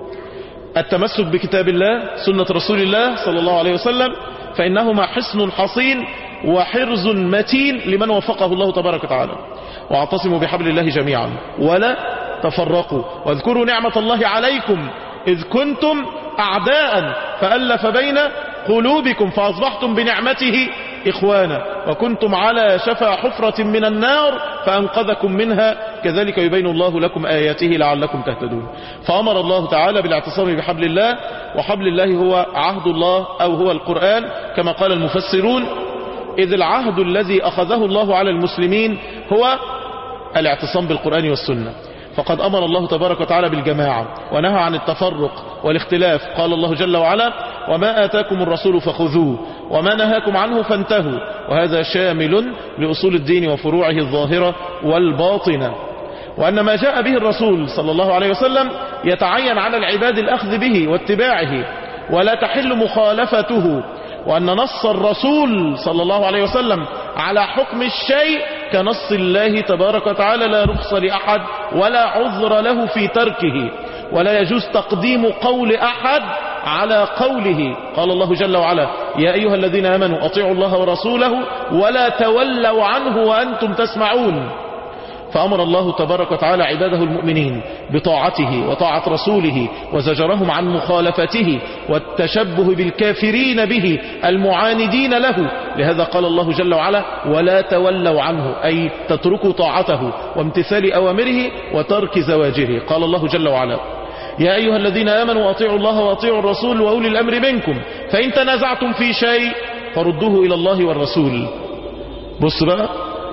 التمسك بكتاب الله سنة رسول الله صلى الله عليه وسلم، فإنهما حصن حصين وحرز متين لمن وفقه الله تبارك وتعالى. واعتصموا بحبل الله جميعا ولا تفرقوا، واذكروا نعمة الله عليكم إذ كنتم أعداء فألف بين قلوبكم فأصبحتم بنعمته إخوانا، وكنتم على شفا حفرة من النار فأنقذكم منها، كذلك يبين الله لكم آياته لعلكم تهتدون. فأمر الله تعالى بالاعتصام بحبل الله، وحبل الله هو عهد الله أو هو القرآن كما قال المفسرون، إذ العهد الذي أخذه الله على المسلمين هو الاعتصام بالقرآن والسنة. فقد أمر الله تبارك وتعالى بالجماعة ونهى عن التفرق والاختلاف. قال الله جل وعلا: وما آتاكم الرسول فخذوه وما نهاكم عنه فانتهوا. وهذا شامل لأصول الدين وفروعه الظاهرة والباطنة، وأن ما جاء به الرسول صلى الله عليه وسلم يتعين على العباد الأخذ به واتباعه ولا تحل مخالفته، وأن نص الرسول صلى الله عليه وسلم على حكم الشيء كنص الله تبارك وتعالى، لا رخص لأحد ولا عذر له في تركه، ولا يجوز تقديم قول أحد على قوله. قال الله جل وعلا: يا أيها الذين آمنوا أطيعوا الله ورسوله ولا تولوا عنه وأنتم تسمعون. فأمر الله تبارك وتعالى عباده المؤمنين بطاعته وطاعة رسوله، وزجرهم عن مخالفته والتشبه بالكافرين به المعاندين له. لهذا قال الله جل وعلا: ولا تولوا عنه، أي تتركوا طاعته وامتثال أوامره وترك زواجره. قال الله جل وعلا: يا أيها الذين آمنوا أطيعوا الله وأطيعوا الرسول وأولي الأمر منكم فإن تنازعتم في شيء فردوه إلى الله والرسول. بص بقى،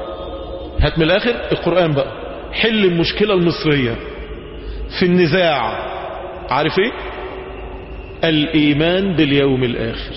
هات من الآخر القرآن بقى، حل المشكلة المصرية في النزاع. عارف ايه؟ الإيمان باليوم الآخر.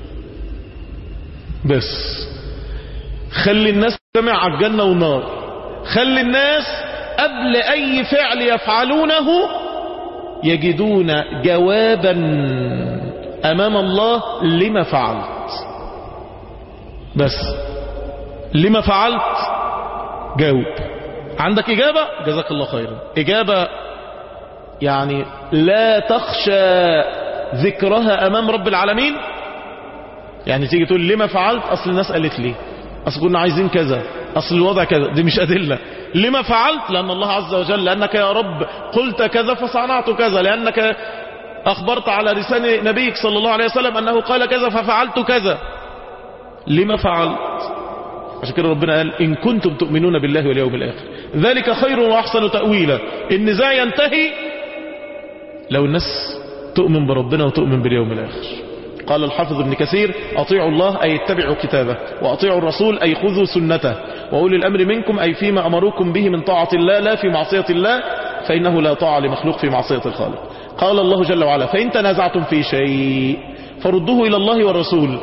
بس خلي الناس تجمع على الجنة والنار، خلي الناس قبل أي فعل يفعلونه يجدون جوابا أمام الله لما فعلت. بس لما فعلت جاوب. عندك إجابة؟ جزاك الله خيرا. إجابة يعني لا تخشى ذكرها أمام رب العالمين. يعني تيجي تقول لما فعلت؟ أصل الناس قالت لي، أصل كنا عايزين كذا، أصل الوضع كذا. دي مش أدلة. لما فعلت؟ لأن الله عز وجل، لأنك يا رب قلت كذا فصنعت كذا، لأنك أخبرت على لسان نبيك صلى الله عليه وسلم أنه قال كذا ففعلت كذا. لما فعلت؟ عشان كده ربنا قال: إن كنتم تؤمنون بالله واليوم الآخر ذلك خير وأحسن تأويلا. النزاع ينتهي لو الناس تؤمن بربنا وتؤمن باليوم الآخر. قال الحافظ ابن كثير: أطيعوا الله أي اتبعوا كتابه، وأطيعوا الرسول أي خذوا سنته، وأولي الأمر منكم أي فيما أمروكم به من طاعة الله لا في معصية الله، فإنه لا طاعة لمخلوق في معصية الخالق. قال الله جل وعلا: فإن تنازعتم في شيء فردوه إلى الله والرسول.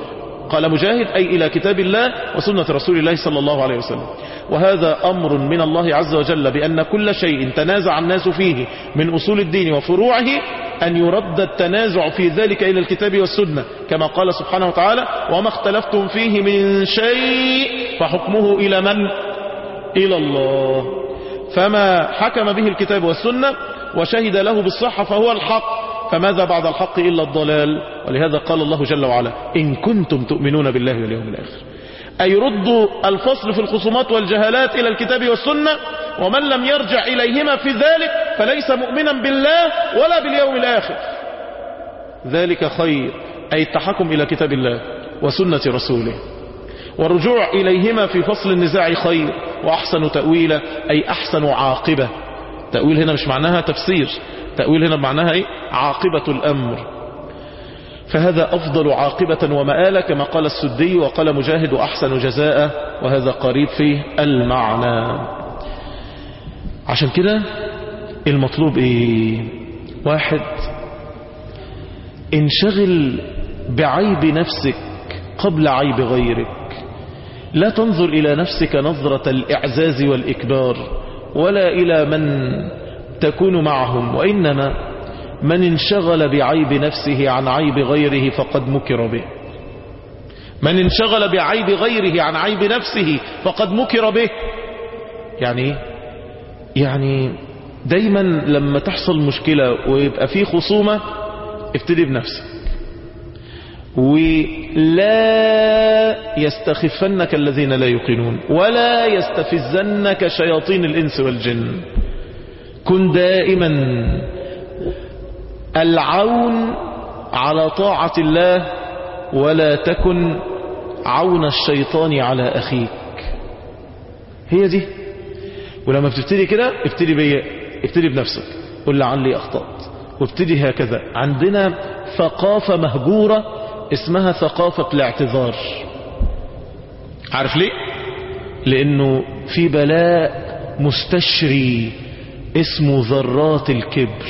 قال مجاهد أي إلى كتاب الله وسنة رسول الله صلى الله عليه وسلم. وهذا أمر من الله عز وجل بأن كل شيء تنازع الناس فيه من أصول الدين وفروعه أن يرد التنازع في ذلك إلى الكتاب والسنة، كما قال سبحانه وتعالى وما اختلفتم فيه من شيء فحكمه إلى من؟ إلى الله. فما حكم به الكتاب والسنة وشهد له بالصحة فهو الحق، فماذا بعد الحق إلا الضلال. ولهذا قال الله جل وعلا إن كنتم تؤمنون بالله واليوم الآخر، أي ردوا الفصل في الخصومات والجهالات إلى الكتاب والسنة، ومن لم يرجع إليهما في ذلك فليس مؤمنا بالله ولا باليوم الآخر. ذلك خير، أي التحكم إلى كتاب الله وسنة رسوله، والرجوع إليهما في فصل النزاع خير وأحسن تأويلا، أي أحسن عاقبة. تأويل هنا مش معناها تفسير، تأويل هنا معناها إيه؟ عاقبة الأمر. فهذا أفضل عاقبة ومآلة كما قال السدي وقال مجاهد وأحسن جزاء، وهذا قريب فيه المعنى. عشان كده المطلوب إيه؟ واحد، انشغل بعيب نفسك قبل عيب غيرك. لا تنظر إلى نفسك نظرة الإعزاز والإكبار ولا إلى من تكون معهم، وإنما من انشغل بعيب نفسه عن عيب غيره فقد مكر به. من انشغل بعيب غيره عن عيب نفسه فقد مكر به. يعني يعني دايما لما تحصل مشكلة ويبقى فيه خصومة ابتدي بنفسك، ولا يستخفنك الذين لا يقنون ولا يستفزنك شياطين الإنس والجن. كن دائما العون على طاعة الله ولا تكن عون الشيطان على أخيك. هي دي. ولما بتبتدي كده ابتدي بي ابتدي بنفسك، قل لعلي أخطأت، وابتدي هكذا. عندنا ثقافة مهجورة اسمها ثقافة الاعتذار. عارف ليه؟ لأنه في بلاء مستشري اسمه ذرات الكبر.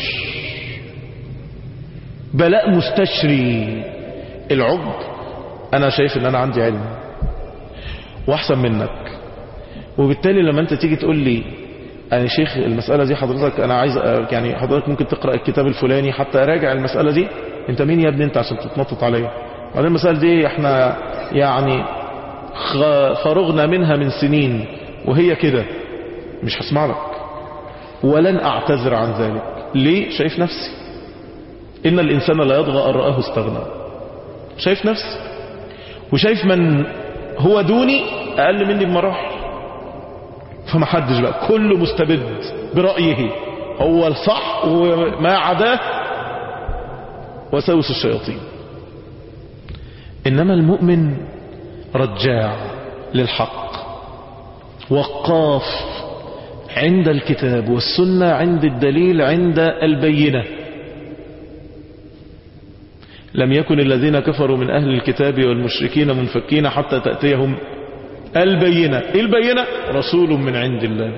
بلاء مستشري. العجب، أنا شايف أن أنا عندي علم وأحسن منك، وبالتالي لما أنت تيجي تقول لي أنا شيخ المسألة دي حضرتك أنا عايز يعني حضرتك ممكن تقرأ الكتاب الفلاني حتى أراجع المسألة دي، أنت مين يا ابني أنت عشان تتنطط عليا؟ وبعدين المسألة دي احنا يعني فرغنا منها من سنين وهي كده، مش هسمع لك ولن أعتذر عن ذلك. ليه؟ شايف نفسي. إن الإنسان لا يطغى أن رآه استغنى. شايف نفسي وشايف من هو دوني أقل مني بمراحل، فما حدش بقى، كله مستبد برأيه هو الصح وما عداه وسوس الشياطين. إنما المؤمن رجاع للحق، وقاف عند الكتاب والسنة، عند الدليل، عند البينة. لم يكن الذين كفروا من أهل الكتاب والمشركين منفكين حتى تأتيهم البينة. البينة رسول من عند الله.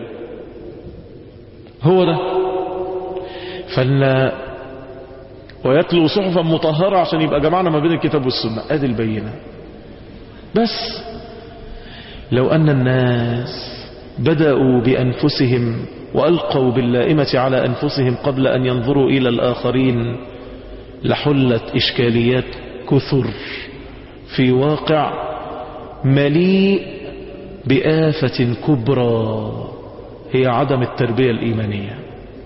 هو ده. فلنا ويتلو صحفا مطهرة عشان يبقى جمعنا ما بين الكتاب والسنة. ادي البينة. بس لو أن الناس بدأوا بأنفسهم وألقوا باللائمة على أنفسهم قبل أن ينظروا إلى الآخرين لحلت إشكاليات كثر في واقع مليء بآفة كبرى هي عدم التربية الإيمانية.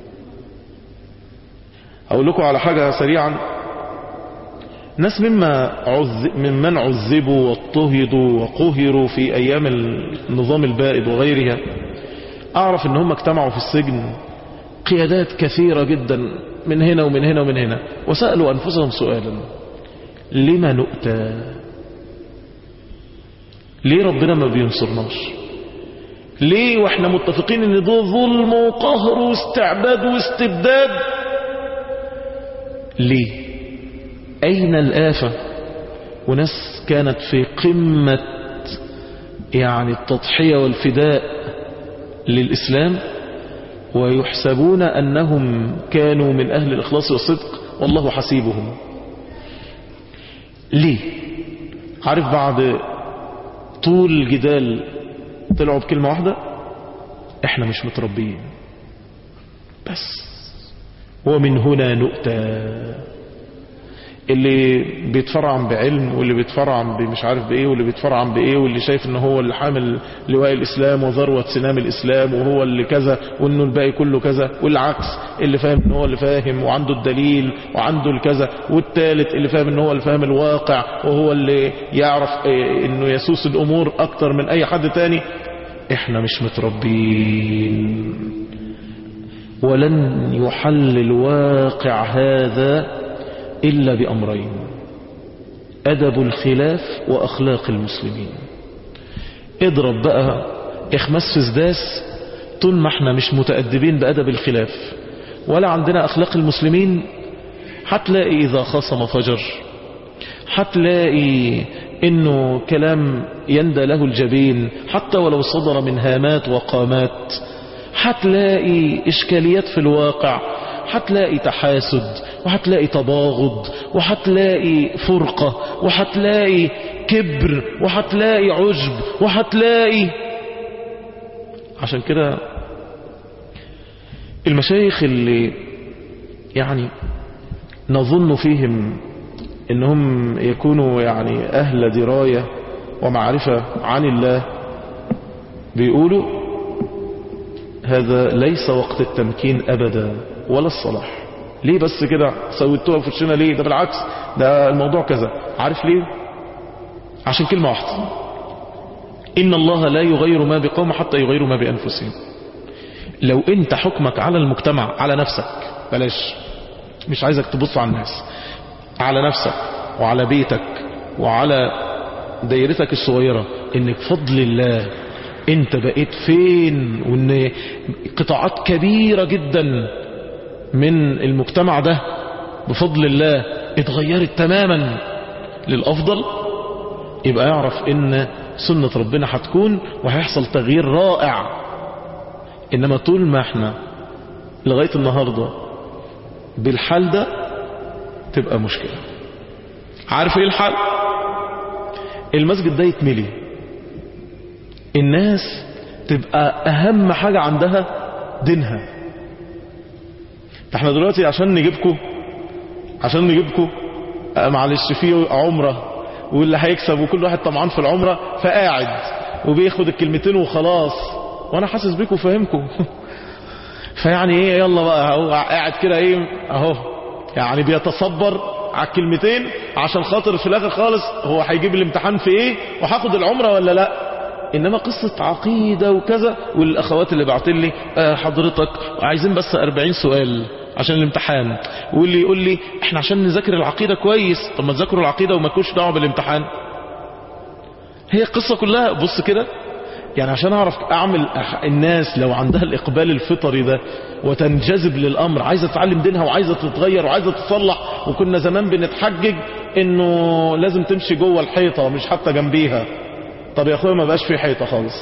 أقول لكم على حاجة سريعا. ناس مما عذ... ممن عذبوا واضطهدوا وقهروا في أيام النظام البائد وغيرها، أعرف أن هم اجتمعوا في السجن قيادات كثيرة جدا من هنا ومن هنا ومن هنا، وسألوا أنفسهم سؤالا: لما نؤتى؟ ليه ربنا ما بينصرناش؟ ليه واحنا متفقين ان ده ظلم وقهر واستعباد واستبداد؟ ليه؟ أين الآفة؟ وناس كانت في قمة يعني التضحية والفداء للإسلام ويحسبون أنهم كانوا من أهل الإخلاص والصدق والله حسيبهم. ليه؟ عارف بعد طول الجدال طلعوا بكلمة واحدة: احنا مش متربيين. بس ومن هنا نؤتى. اللي بيتفرعن بعلم، واللي بيتفرعن بمش عارف بايه، واللي بيتفرعن بايه، واللي شايف ان هو اللي حامل لواء الاسلام وذروة سنام الاسلام وهو اللي كذا وانه الباقي كله كذا، والعكس اللي فاهم ان هو اللي فاهم وعنده الدليل وعنده الكذا، والثالث اللي فاهم ان هو اللي فاهم الواقع وهو اللي يعرف انه يسوس الامور اكتر من اي حد تاني. احنا مش متربين. ولن يحل الواقع هذا إلا بأمرين: أدب الخلاف وأخلاق المسلمين. اضرب بقى اخماس في سداس طول ما احنا مش متأدبين بأدب الخلاف ولا عندنا أخلاق المسلمين، هتلاقي إذا خصم فجر، هتلاقي إنه كلام يندى له الجبين حتى ولو صدر من هامات وقامات، هتلاقي إشكاليات في الواقع، هتلاقي تحاسد، وهتلاقي تباغض، وهتلاقي فرقة، وهتلاقي كبر، وهتلاقي عجب، وهتلاقي. عشان كده المشايخ اللي يعني نظن فيهم انهم يكونوا يعني اهل دراية ومعرفة عن الله بيقولوا: هذا ليس وقت التمكين ابدا ولا الصلاح. ليه بس كده سويتوها في وشنا ليه؟ ده بالعكس، ده الموضوع كذا. عارف ليه؟ عشان كلمة واحدة: إن الله لا يغير ما بقوم حتى يغيروا ما بأنفسهم. لو انت حكمك على المجتمع، على نفسك، بلاش، مش عايزك تبص على الناس، على نفسك وعلى بيتك وعلى دايرتك الصغيرة، ان بفضل الله انت بقيت فين، وان قطاعات كبيرة جدا من المجتمع ده بفضل الله اتغيرت تماما للأفضل، يبقى يعرف ان سنة ربنا هتكون وهيحصل تغيير رائع. انما طول ما احنا لغاية النهاردة بالحال ده تبقى مشكلة. عارف ايه الحل؟ المسجد ده يتملي، الناس تبقى اهم حاجة عندها دينها. احنا دلوقتي عشان نجيبكم عشان نجيبكم معلش فيه عمرة، واللي هيكسب وكل واحد طمعان في العمرة، فقاعد وبياخد الكلمتين وخلاص، وانا حاسس بيكم وفاهمكم. فيعني ايه، يلا بقى هو قاعد كده ايه اهو، يعني بيتصبر على الكلمتين عشان خاطر في الاخر خالص هو هيجيب الامتحان في ايه وهاخد العمرة ولا لا. انما قصة عقيدة وكذا. والاخوات اللي بعتين لي آه حضرتك عايزين بس أربعين سؤال عشان الامتحان، واللي يقول لي احنا عشان نذاكر العقيدة كويس. طب ما تذاكروا العقيدة وما تكونش دعوه بالامتحان. هي القصة كلها بص كده، يعني عشان اعرف اعمل الناس لو عندها الاقبال الفطري ده وتنجذب للامر، عايزة تتعلم دينها وعايزة تتغير وعايزة تتصلح. وكنا زمان بنتحجج انه لازم تمشي جوه الحيطة مش حتى جنبيها. طب يا اخويا ما بقاش في حيطة خالص،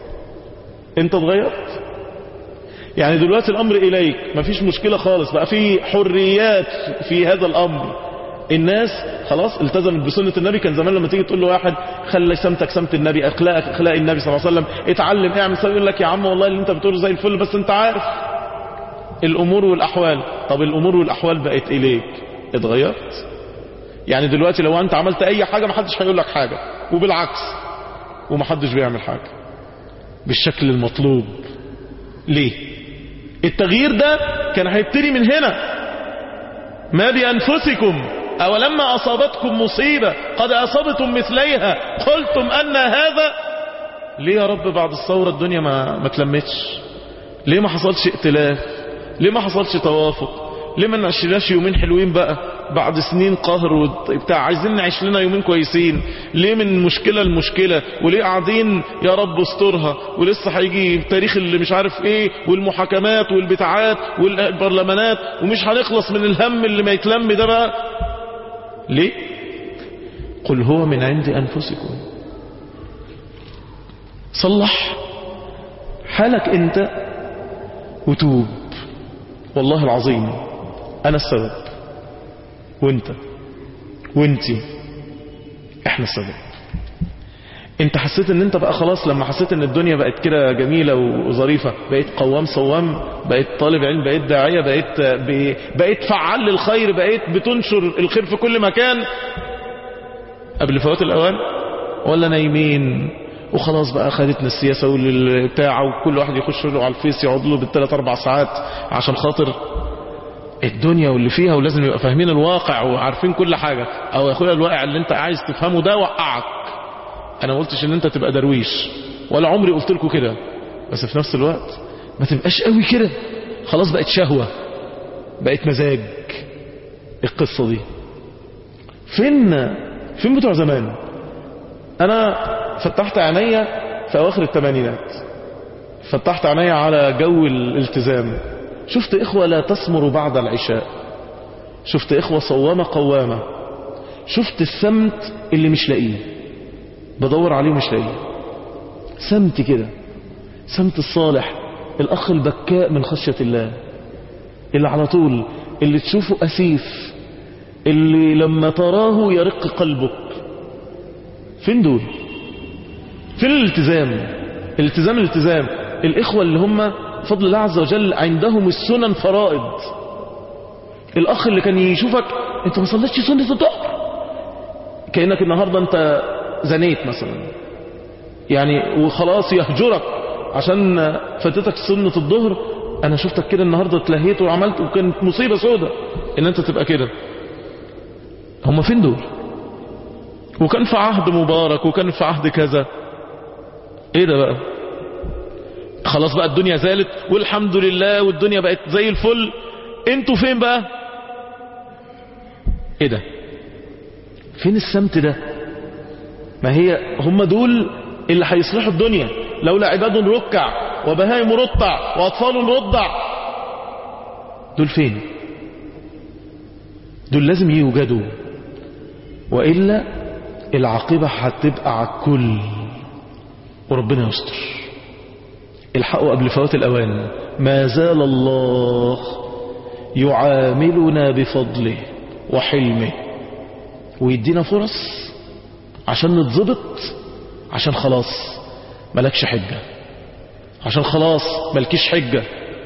انت اتغيرت. يعني دلوقتي الامر اليك، مفيش مشكلة خالص، بقى في حريات في هذا الامر. الناس خلاص التزمت بسنة النبي. كان زمان لما تيجي تقول له واحد خلي سمتك سمت النبي، اخلاقك اخلاق النبي صلى الله عليه وسلم، اتعلم اعمل سوي، يقول لك يا عم والله اللي انت بتقوله زي الفل، بس انت عارف الامور والاحوال. طب الامور والاحوال بقت اليك، اتغيرت. يعني دلوقتي لو انت عملت اي حاجة محدش هيقول لك حاجة، وبالعكس ومحدش بيعمل حاجة بالشكل المطلوب. ليه؟ التغيير ده كان هيبتدي من هنا. ما بأنفسكم أولما أصابتكم مصيبة قد أصابتم مثليها قلتم أن هذا. ليه يا رب بعد الثورة الدنيا ما ما تلمتش؟ ليه ما حصلش ائتلاف؟ ليه ما حصلش توافق؟ ليه ما نعيش يومين حلوين بقى بعد سنين قهر وبتاع؟ عايزين نعيش لنا يومين كويسين. ليه من مشكلة لمشكلة؟ وليه قاعدين يا رب استرها ولسه هيجي التاريخ اللي مش عارف ايه والمحاكمات والبتاعات والبرلمانات ومش هنخلص من الهم اللي ما يتلم ده بقى؟ ليه؟ قل هو من عند أنفسكم. صلح حالك انت وتوب. والله العظيم انا السبب، وانت وانتي احنا السبب. انت حسيت ان انت بقى خلاص، لما حسيت ان الدنيا بقت كده جميلة وظريفة، بقيت قوام صوام، بقيت طالب علم، بقيت داعية، بقيت بقيت فعال للخير، بقيت بتنشر الخير في كل مكان قبل فوات الاوان؟ ولا نايمين وخلاص بقى خدتنا السياسة والبتاع، وكل واحد يخش له على الفيس يقعد له بالثلاث اربع ساعات عشان خاطر الدنيا واللي فيها، ولازم يبقى فاهمين الواقع وعارفين كل حاجة. او يا اخويا الواقع اللي انت عايز تفهمه ده وقعك. انا ما قلتش ان انت تبقى درويش، ولا عمري قلت لكم كده، بس في نفس الوقت ما تبقاش قوي كده. خلاص بقت شهوة، بقت مزاج. القصة دي فين فين بتوع زمان؟ انا فتحت عينيا في اواخر الثمانينات، فتحت عينيا على جو الالتزام. شفت اخوة لا تسمر بعد العشاء، شفت اخوة صوامة قوامة، شفت السمت اللي مش لاقيه، بدور عليه مش لاقيه. سمت كده، سمت الصالح، الاخ البكاء من خشية الله، اللي على طول اللي تشوفه اسيف، اللي لما تراه يرق قلبك. فين دول؟ فين الالتزام؟ الالتزام الالتزام الاخوة اللي هم بفضل الله عز وجل عندهم السنن فرائض. الاخ اللي كان يشوفك انت ما صليتش سنة الظهر، كأنك النهاردة انت زنيت مثلا يعني، وخلاص يهجرك عشان فاتتك سنة الظهر. انا شفتك كده النهاردة اتلهيت وعملت، وكانت مصيبة سودة ان انت تبقى كده. هم فين دول؟ وكان في عهد مبارك، وكان في عهد كذا. ايه ده بقى؟ خلاص بقى الدنيا زالت والحمد لله، والدنيا بقت زي الفل. انتوا فين بقى؟ ايه ده؟ فين السمت ده؟ ما هي هم دول اللي هيصلحوا الدنيا. لولا عباد ركع وبهائم رطع واطفال رضع. دول فين؟ دول لازم يوجدوا، وإلا العاقبة هتبقى على الكل، وربنا يستر. الحقوا قبل فوات الأوان. ما زال الله يعاملنا بفضله وحلمه، ويدينا فرص عشان نتظبط، عشان خلاص ملكش حجة، عشان خلاص ملكيش حجة.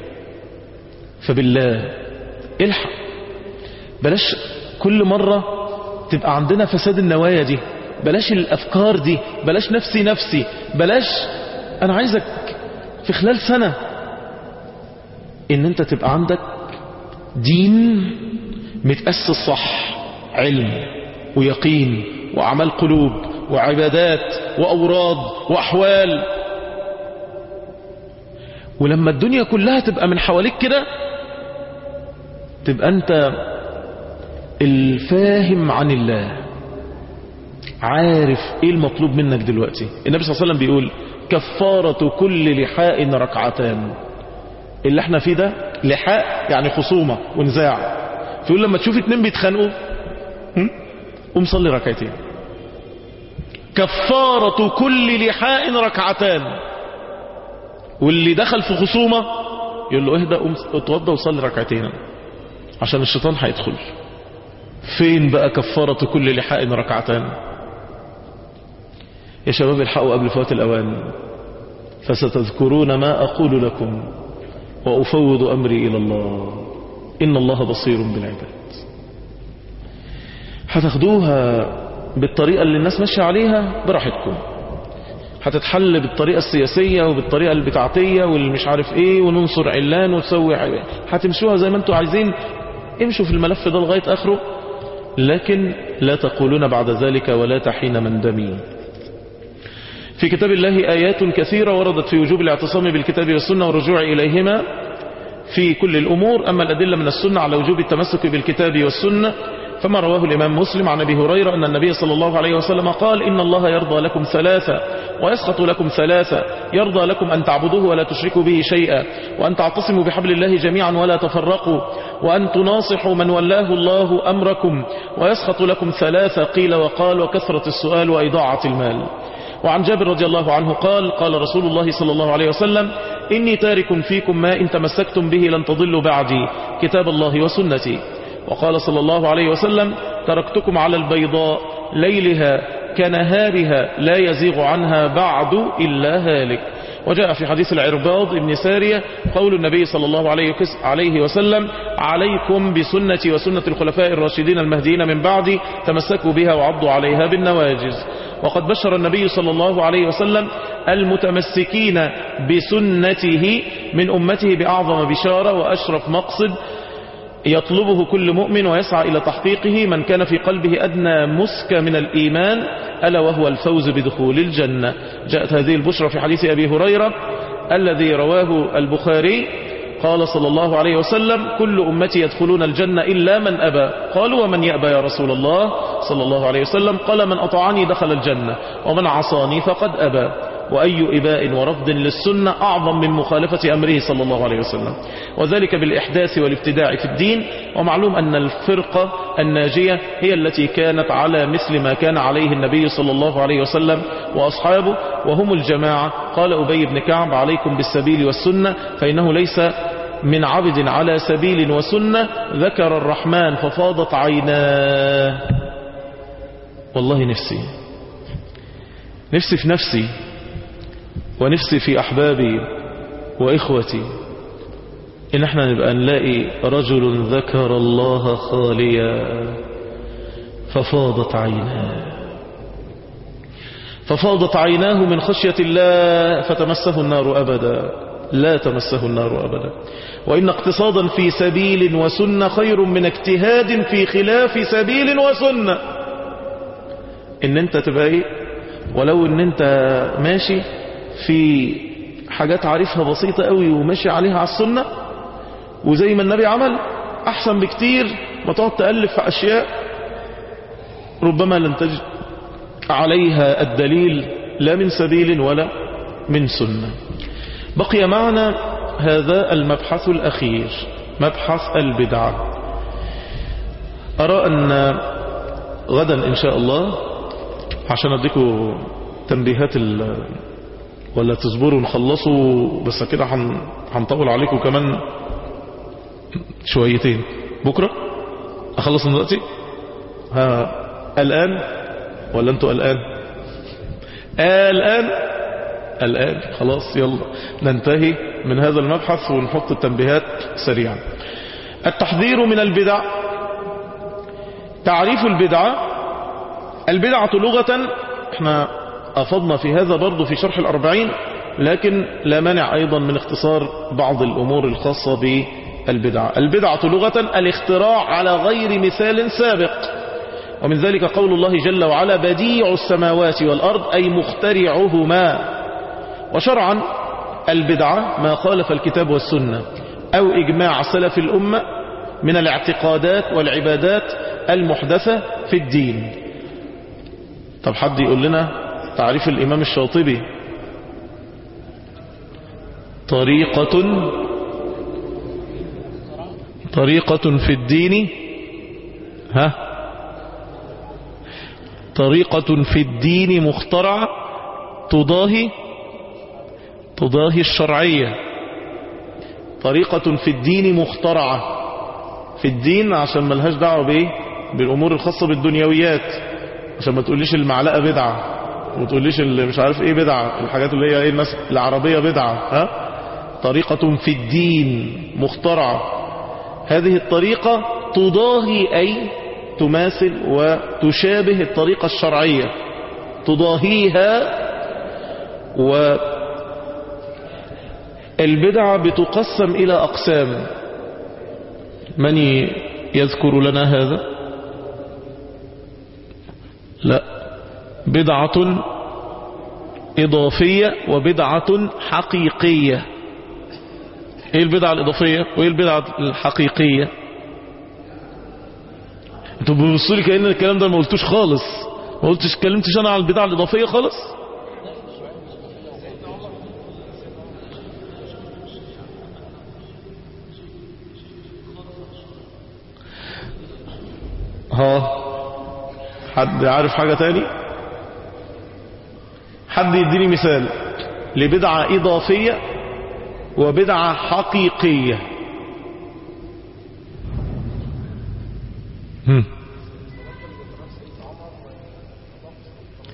فبالله الحق، بلاش كل مرة تبقى عندنا فساد النوايا دي، بلاش الأفكار دي، بلاش نفسي نفسي، بلاش. أنا عايزك في خلال سنة إن أنت تبقى عندك دين متأسس صح، علم ويقين وأعمال قلوب وعبادات وأوراد وأحوال. ولما الدنيا كلها تبقى من حواليك كده، تبقى أنت الفاهم عن الله، عارف ايه المطلوب منك دلوقتي. النبي صلى الله عليه وسلم بيقول كفارة كل لحاء ركعتان. اللي احنا فيه ده لحاء يعني خصومة ونزاع. فيقول لما تشوف اتنين بيتخانقوا قوم صلي ركعتين. كفارة كل لحاء ركعتان. واللي دخل في خصومة يقول له اهدأ قوم اتوضى وصلي ركعتين عشان الشيطان هيدخل. فين بقى كفارة كل لحاء ركعتان؟ يا شباب الحقوا قبل فوات الأوان. فستذكرون ما أقول لكم وأفوض أمري إلى الله إن الله بصير بالعباد. هتاخدوها بالطريقة اللي الناس ماشية عليها براحتكم، هتتحل بالطريقة السياسية وبالطريقة البتاعتية واللي مش عارف ايه، وننصر علان وتسوي، هتمشوها زي ما انتوا عايزين. امشوا في الملف ده لغاية آخره، لكن لا تقولون بعد ذلك ولا تحين مندمي. في كتاب الله آيات كثيرة وردت في وجوب الاعتصام بالكتاب والسنة والرجوع إليهما في كل الأمور. أما الأدلة من السنة على وجوب التمسك بالكتاب والسنة فما رواه الإمام مسلم عن أبي هريرة أن النبي صلى الله عليه وسلم قال إن الله يرضى لكم ثلاثة ويسخط لكم ثلاثة. يرضى لكم أن تعبدوه ولا تشركوا به شيئا، وأن تعتصموا بحبل الله جميعا ولا تفرقوا، وأن تناصحوا من ولاه الله أمركم. ويسخط لكم ثلاثة قيل وقال وكثرة السؤال وإضاعة المال. وعن جابر رضي الله عنه قال قال رسول الله صلى الله عليه وسلم إني تارك فيكم ما إن تمسكتم به لن تضلوا بعدي كتاب الله وسنتي. وقال صلى الله عليه وسلم تركتكم على البيضاء ليلها كنهارها لا يزيغ عنها بعد إلا هالك. وجاء في حديث العرباض بن سارية قول النبي صلى الله عليه وسلم: عليكم بسنتي وسنة الخلفاء الراشدين المهديين من بعدي، تمسكوا بها وعضوا عليها بالنواجز. وقد بشر النبي صلى الله عليه وسلم المتمسكين بسنته من أمته بأعظم بشارة وأشرف مقصد يطلبه كل مؤمن ويسعى إلى تحقيقه من كان في قلبه أدنى مسك من الإيمان، ألا وهو الفوز بدخول الجنة. جاءت هذه البشرى في حديث أبي هريرة الذي رواه البخاري قال صلى الله عليه وسلم: كل أمتي يدخلون الجنة إلا من أبى. قالوا: ومن يأبى يا رسول الله صلى الله عليه وسلم؟ قال: من أطاعني دخل الجنة ومن عصاني فقد أبى. وأي إباء ورفض للسنة أعظم من مخالفة أمره صلى الله عليه وسلم، وذلك بالإحداث والابتداع في الدين. ومعلوم أن الفرقة الناجية هي التي كانت على مثل ما كان عليه النبي صلى الله عليه وسلم وأصحابه، وهم الجماعة. قال أبي بن كعب: عليكم بالسبيل والسنة، فإنه ليس من عبد على سبيل وسنة ذكر الرحمن ففاضت عيناه. والله نفسي نفسي في نفسي ونفسي في أحبابي وإخوتي إن احنا نبقى نلاقي رجل ذكر الله خاليا ففاضت عيناه ففاضت عيناه من خشية الله فتمسه النار أبدا، لا تمسه النار أبدا. وإن اقتصادا في سبيل وسنة خير من اجتهاد في خلاف سبيل وسنة. إن انت تبقى ايه، ولو ان انت ماشي في حاجات عارفها بسيطة قوي وماشي عليها على السنة وزي ما النبي عمل، أحسن بكتير ما تقعد تألف في أشياء ربما لن تجد عليها الدليل لا من سبيل ولا من سنة. بقي معنا هذا المبحث الأخير، مبحث البدعة. أرى أن غدا إن شاء الله، عشان أديكم تنبيهات ال ولا تصبروا نخلصوا بس كده هنطول عليكم كمان شويتين. بكرة أخلص دلوقتي؟ ها الآن ولا أنتوا الآن؟ الآن الآن خلاص، يلا ننتهي من هذا المبحث ونحط التنبيهات سريعا. التحذير من البدع. تعريف البدعة. البدعة لغة، احنا أفضنا في هذا برضو في شرح الأربعين، لكن لا مانع أيضا من اختصار بعض الأمور الخاصة بالبدعة. البدعة لغة الاختراع على غير مثال سابق، ومن ذلك قول الله جل وعلا: بديع السماوات والأرض، أي مخترعهما. وشرعا البدعة ما خالف الكتاب والسنة أو إجماع سلف الأمة من الاعتقادات والعبادات المحدثة في الدين. طب حد يقول لنا تعريف الإمام الشاطبي؟ طريقة طريقة في الدين، ها طريقة في الدين مخترعة تضاهي تضاهي الشرعية. طريقة في الدين مخترعة في الدين عشان ملهاش دعوة بايه، بالأمور الخاصة بالدنيويات، عشان ما تقوليش المعلقة بدعة وتقوليش اللي مش عارف ايه بدعة، الحاجات اللي هي ايه الناس العربية بدعة. ها طريقة في الدين مخترعة. هذه الطريقة تضاهي أي تماثل وتشابه الطريقة الشرعية، تضاهيها. والبدعة بتقسم إلى أقسام. من يذكر لنا هذا؟ لا. بدعة إضافية وبدعة حقيقية. ايه البدعة الإضافية وايه البدعة الحقيقية؟ انتوا بتبصوا لي كأن الكلام ده ما قلتوش خالص، ما قلتش كلمتش انا على البدعة الإضافية خالص. ها حد عارف حاجة تاني؟ حد يديني مثال لبدعة إضافية وبدعة حقيقية. هم.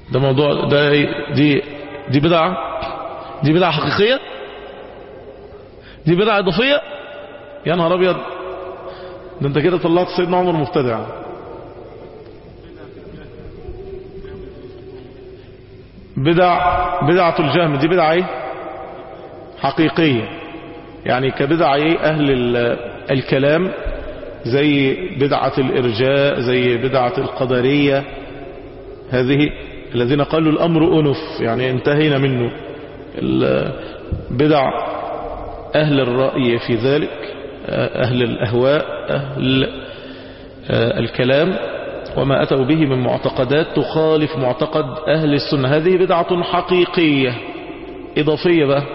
ده موضوع ده دي دي بدعة دي بدعة حقيقية دي بدعة إضافية يا نهار أبيض ده انت كده طلعت سيدنا عمر مبتدع بدع بدعة الجهم دي بدعة ايه حقيقية يعني كبدعة ايه اهل الكلام زي بدعة الارجاء زي بدعة القدرية هذه الذين قالوا الامر انف يعني انتهينا منه بدع اهل الرأي في ذلك أهل الأهواء أهل الكلام وما أتوا به من معتقدات تخالف معتقد أهل السنة هذه بدعة حقيقية إضافية بقى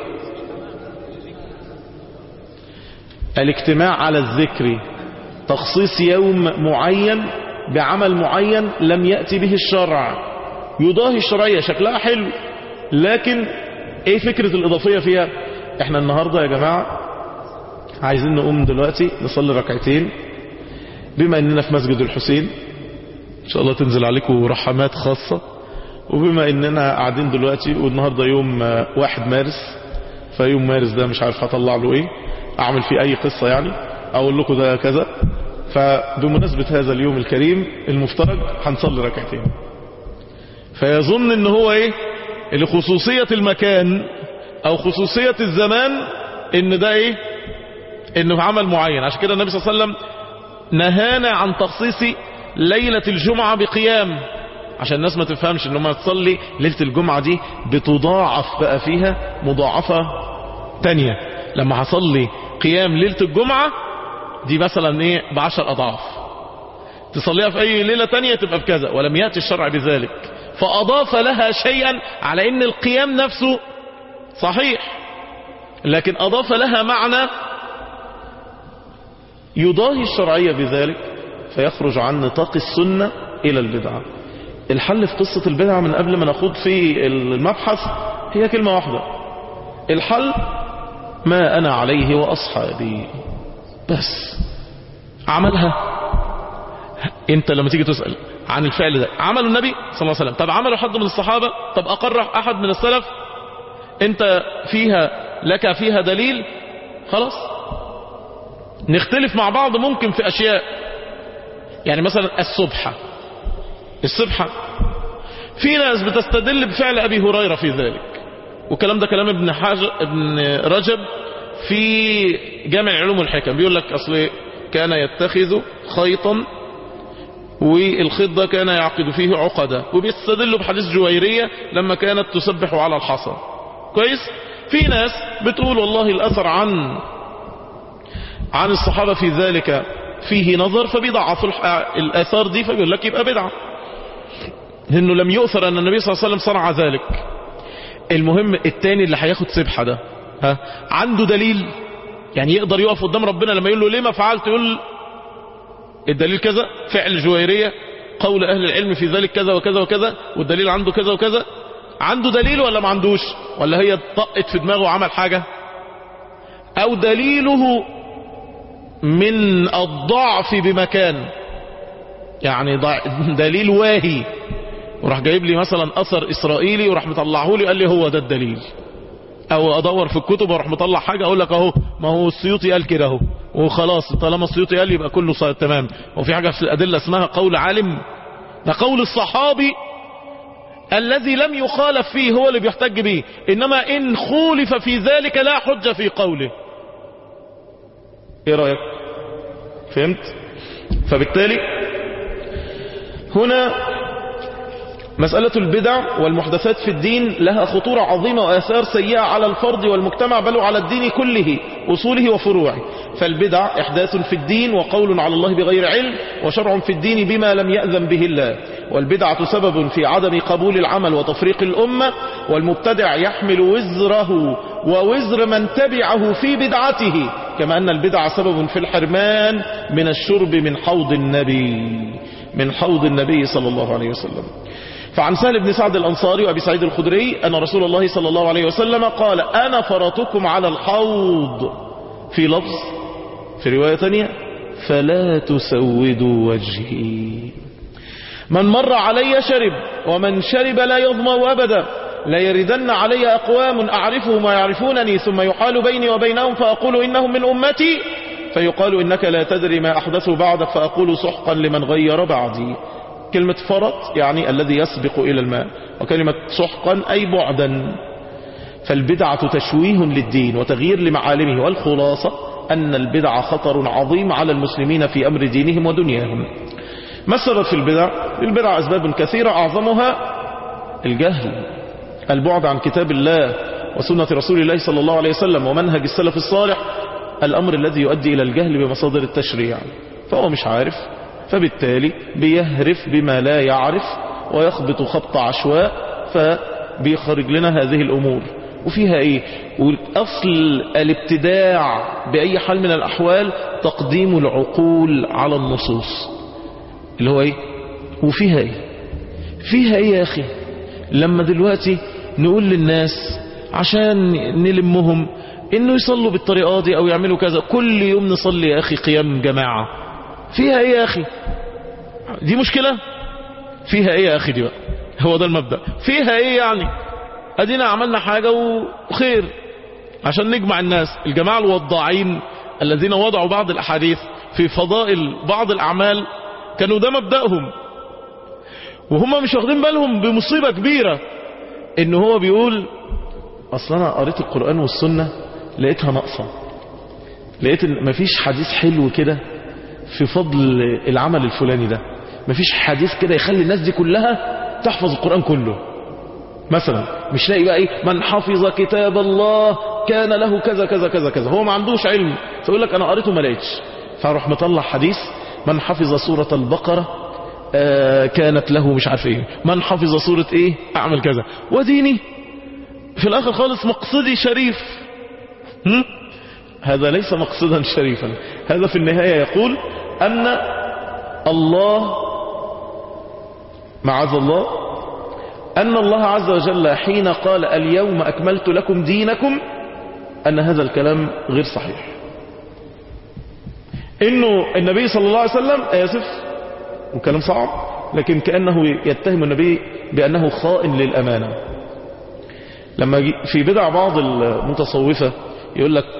الاجتماع على الذكر تخصيص يوم معين بعمل معين لم يأتي به الشرع يضاهي الشرعية شكلها حلو لكن ايه فكرة الإضافية فيها احنا النهاردة يا جماعة عايزين نقوم دلوقتي نصلي ركعتين بما اننا في مسجد الحسين ان شاء الله تنزل عليكم رحمات خاصة وبما اننا قاعدين دلوقتي والنهاردة يوم واحد مارس فيوم مارس ده مش عارف هطلع له ايه اعمل فيه اي قصة يعني اقول لكم ده كذا فبمناسبة هذا اليوم الكريم المفترض هنصلي ركعتين فيظن ان هو ايه لخصوصية المكان او خصوصية الزمان ان ده ايه انه عمل معين عشان كده النبي صلى الله عليه وسلم نهانا عن تخصيص ليلة الجمعة بقيام عشان الناس ما تفهمش انه ما تصلي ليلة الجمعة دي بتضاعف بقى فيها مضاعفة تانية لما هصلي قيام ليلة الجمعة دي مثلا ايه بعشر اضعاف تصليها في اي ليلة تانية تبقى بكذا ولم يأتي الشرع بذلك فاضاف لها شيئا على ان القيام نفسه صحيح لكن اضاف لها معنى يضاهي الشرعية بذلك فيخرج عن نطاق السنة الى البدعة الحل في قصة البدعة من قبل ما نخوض في المبحث هي كلمة واحدة الحل ما انا عليه واصحابي بس عملها انت لما تيجي تسأل عن الفعل ده عمله النبي صلى الله عليه وسلم طب عمله حد من الصحابة طب اقرح احد من السلف انت فيها لك فيها دليل خلاص نختلف مع بعض ممكن في اشياء يعني مثلا السبحة السبحة في ناس بتستدل بفعل ابي هريرة في ذلك والكلام ده كلام ابن حاجة ابن رجب في جامع العلوم والحكم بيقول لك اصل كان يتخذ خيطا والخيط ده كان يعقد فيه عقدة وبيستدلوا بحديث جويرية لما كانت تسبح على الحصى كويس في ناس بتقول والله الاثر عن عن الصحابة في ذلك فيه نظر فبيضعف الاثار دي فبيقول لك يبقى بدعة انه لم يؤثر ان النبي صلى الله عليه وسلم صنع ذلك المهم التاني اللي هياخد سبحة ده ها عنده دليل يعني يقدر يقف قدام ربنا لما يقول له ليه ما فعلت يقول الدليل كذا فعل جويرية قول اهل العلم في ذلك كذا وكذا وكذا والدليل عنده كذا وكذا عنده دليل ولا ما عندوش ولا هي طقت في دماغه وعمل حاجة او دليله من الضعف بمكان يعني دليل واهي وراح جايب لي مثلا اثر اسرائيلي وراح مطلعه لي قال لي هو ده الدليل او ادور في الكتب واروح مطلع حاجة اقول لك اهو ما هو السيوطي قال كده اهو وخلاص طالما السيوطي قال يبقى كله صار تمام وفي حاجة في الادلة اسمها قول عالم ده قول الصحابي الذي لم يخالف فيه هو اللي بيحتج به انما ان خولف في ذلك لا حجة في قوله ايه رأيك فهمت فبالتالي هنا مسألة البدع والمحدثات في الدين لها خطورة عظيمة وآثار سيئة على الفرد والمجتمع بل على الدين كله أصوله وفروعه فالبدع إحداث في الدين وقول على الله بغير علم وشرع في الدين بما لم يأذن به الله والبدعة سبب في عدم قبول العمل وتفريق الأمة والمبتدع يحمل وزره ووزر من تبعه في بدعته كما أن البدع سبب في الحرمان من الشرب من حوض النبي من حوض النبي صلى الله عليه وسلم فعن سهل بن سعد الأنصاري وأبي سعيد الخدري أن رسول الله صلى الله عليه وسلم قال أنا فرطكم على الحوض في لفظ في رواية ثانية فلا تسودوا وجهي من مر علي شرب ومن شرب لا يظمأ أبدا لا يردن علي أقوام أعرفهم ويعرفونني ثم يحال بيني وبينهم فأقول إنهم من أمتي فيقال إنك لا تدري ما أحدث بعدك فأقول سحقا لمن غير بعدي. كلمة فرط يعني الذي يسبق إلى الماء، وكلمة سحقا أي بعدا. فالبدعة تشويه للدين وتغيير لمعالمه، والخلاصة أن البدعة خطر عظيم على المسلمين في أمر دينهم ودنياهم. ما السبب في البدع؟ البدع أسباب كثيرة، أعظمها الجهل، البعد عن كتاب الله وسنة رسول الله صلى الله عليه وسلم ومنهج السلف الصالح، الأمر الذي يؤدي إلى الجهل بمصادر التشريع. فهو مش عارف، فبالتالي بيهرف بما لا يعرف ويخبط خبط عشواء، فبيخرج لنا هذه الأمور. وفيها ايه؟ والاصل الابتداع باي حال من الاحوال تقديم العقول على النصوص، اللي هو ايه؟ وفيها ايه؟ فيها ايه يا اخي لما دلوقتي نقول للناس عشان نلمهم انه يصلوا بالطريقة دي او يعملوا كذا، كل يوم نصلي يا اخي قيام جماعة، فيها ايه يا اخي؟ دي مشكلة؟ فيها ايه يا اخي دي بقى؟ هو ده المبدأ. فيها ايه يعني؟ ادينا عملنا حاجة وخير عشان نجمع الناس. الجماعة الوضاعين الذين وضعوا بعض الاحاديث في فضائل بعض الاعمال كانوا ده مبدأهم، وهم مش واخدين بالهم بمصيبة كبيرة، ان هو بيقول اصلا انا قريت القرآن والسنة لقيتها ناقصة، لقيت ان مفيش حديث حلو كده في فضل العمل الفلاني ده، مفيش حديث كده يخلي الناس دي كلها تحفظ القرآن كله مثلا. مش لاقي بقى ايه من حفظ كتاب الله كان له كذا كذا كذا كذا، هو ما عندوش علم فيقول لك انا قريته ما لقيتش، فاروح مطلع حديث من حفظ سورة البقرة آه كانت له مش عارف ايه، من حفظ سورة ايه اعمل كذا، وديني في الاخر خالص مقصدي شريف. هم؟ هذا ليس مقصدا شريفا، هذا في النهاية يقول ان الله معاذ الله أن الله عز وجل حين قال اليوم أكملت لكم دينكم أن هذا الكلام غير صحيح، إنه النبي صلى الله عليه وسلم آسف وكلام صعب، لكن كأنه يتهم النبي بأنه خائن للأمانة. لما في بدع بعض المتصوفة يقول لك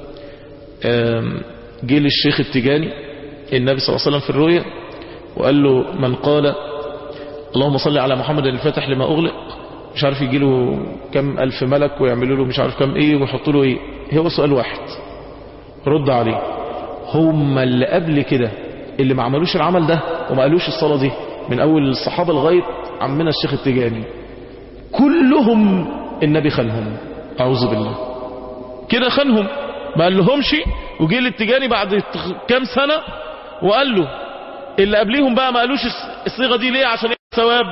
جه للشيخ التجاني النبي صلى الله عليه وسلم في الرؤيا وقال له من قال اللهم صل على محمد الفاتح لما أغلق، مش عارف يجي له كم ألف ملك ويعملوا له مش عارف كم إيه ويحطوا له إيه. هو سؤال واحد رد عليه، هم اللي قبل كده اللي ما عملوش العمل ده وما قالوش الصلاة دي من أول الصحابة لغاية عمنا الشيخ التجاني كلهم النبي خانهم، أعوذ بالله كده خانهم، ما قال لهمش. وجي التجاني بعد كام سنة وقال له اللي قبليهم بقى ما قالوش الصيغة دي ليه؟ عشان ثواب.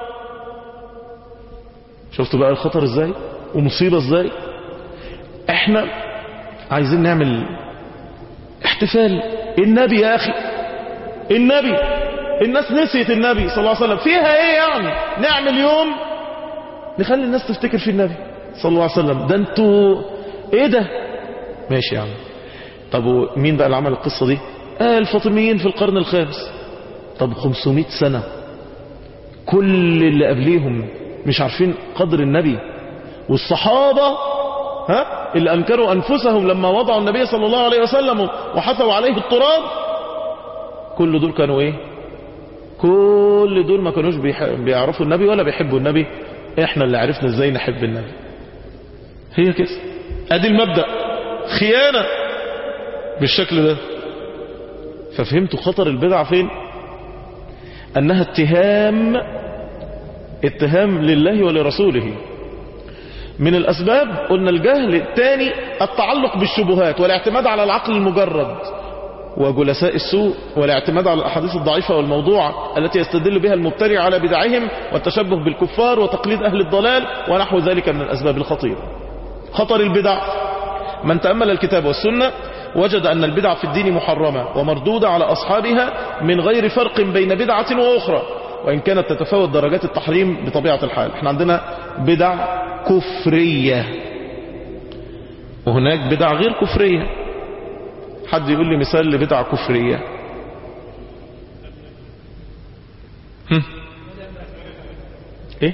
شفتوا بقى الخطر ازاي ومصيبة ازاي؟ احنا عايزين نعمل احتفال النبي يا اخي، النبي الناس نسيت النبي صلى الله عليه وسلم، فيها ايه يعني نعمل يوم نخلي الناس تفتكر في النبي صلى الله عليه وسلم؟ ده انتوا ايه ده؟ ماشي يا عم. طب ومين بقى اللي عمل القصة دي؟ آه الفاطميين في القرن الخامس. طب خمسمائة سنة كل اللي قبليهم مش عارفين قدر النبي، والصحابة ها اللي أنكروا أنفسهم لما وضعوا النبي صلى الله عليه وسلم وحثوا عليه التراب، كل دول كانوا ايه؟ كل دول ما كانوش بيعرفوا النبي ولا بيحبوا النبي. احنا اللي عرفنا ازاي نحب النبي. هي كده، ادي المبدأ، خيانة بالشكل ده. ففهمتوا خطر البدعة فين؟ انها اتهام اتهام لله ولرسوله. من الاسباب قلنا الجهل الثاني التعلق بالشبهات والاعتماد على العقل المجرد وجلساء السوء والاعتماد على الاحاديث الضعيفة والموضوعة التي يستدل بها المبتدع على بدعهم والتشبه بالكفار وتقليد اهل الضلال ونحو ذلك من الاسباب الخطيرة. خطر البدع، من تأمل الكتاب والسنة وجد أن البدع في الدين محرمة ومردودة على أصحابها من غير فرق بين بدعة وأخرى، وإن كانت تتفاوت درجات التحريم بطبيعة الحال. احنا عندنا بدع كفرية وهناك بدع غير كفرية. حد يقول لي مثال لبدع كفرية؟ هم. ايه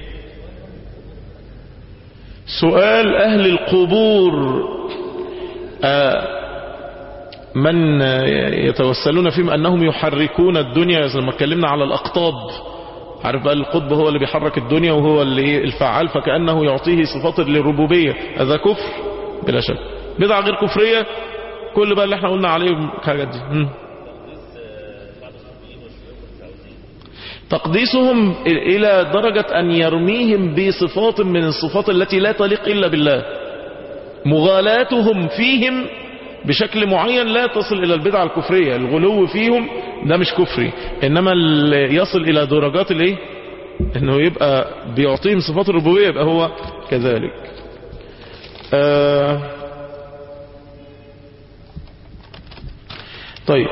سؤال اهل القبور آه من يتوسلون فيهم انهم يحركون الدنيا، زي ما اتكلمنا على الاقطاب، عارف بقى القطب هو اللي بيحرك الدنيا وهو اللي الفعال، فكأنه يعطيه صفات للربوبية. هذا كفر بلا شك. بدعة غير كفرية كل بقى اللي احنا قلنا عليه الحاجات دي. م. تقديسهم الى درجة ان يرميهم بصفات من الصفات التي لا تليق الا بالله، مغالاتهم فيهم بشكل معين لا تصل الى البدعة الكفرية. الغلو فيهم ده مش كفري، انما اللي يصل الى درجات الايه انه يبقى بيعطيهم صفات الربوبية يبقى هو كذلك. آه طيب،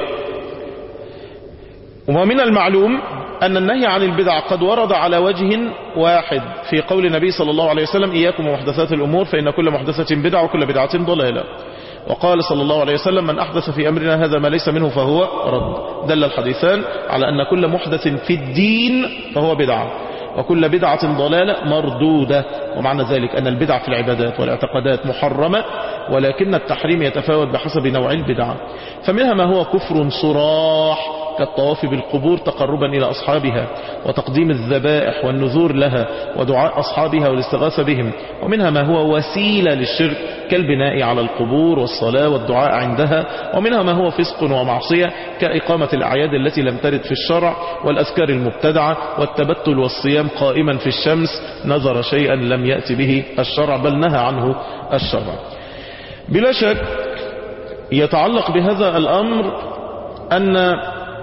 ومن المعلوم أن النهي عن البدع قد ورد على وجه واحد في قول النبي صلى الله عليه وسلم: إياكم ومحدثات الأمور فإن كل محدثة بدعة وكل بدعة ضلالة. وقال صلى الله عليه وسلم: من أحدث في أمرنا هذا ما ليس منه فهو رد. دل الحديثان على أن كل محدث في الدين فهو بدعة، وكل بدعة ضلالة مردودة. ومعنى ذلك أن البدع في العبادات والاعتقادات محرمة، ولكن التحريم يتفاوت بحسب نوع البدعة. فمنها ما هو كفر صراح كالطواف بالقبور تقربا إلى أصحابها، وتقديم الذبائح والنذور لها، ودعاء أصحابها والاستغاثة بهم. ومنها ما هو وسيلة للشرك كالبناء على القبور والصلاة والدعاء عندها. ومنها ما هو فسق ومعصية كإقامة الأعياد التي لم ترد في الشرع، والأذكار المبتدعة، والتبتل والصيام قائما في الشمس نظر شيئا لم يأتي به الشرع بل نهى عنه الشرع. بلا شك يتعلق بهذا الأمر أن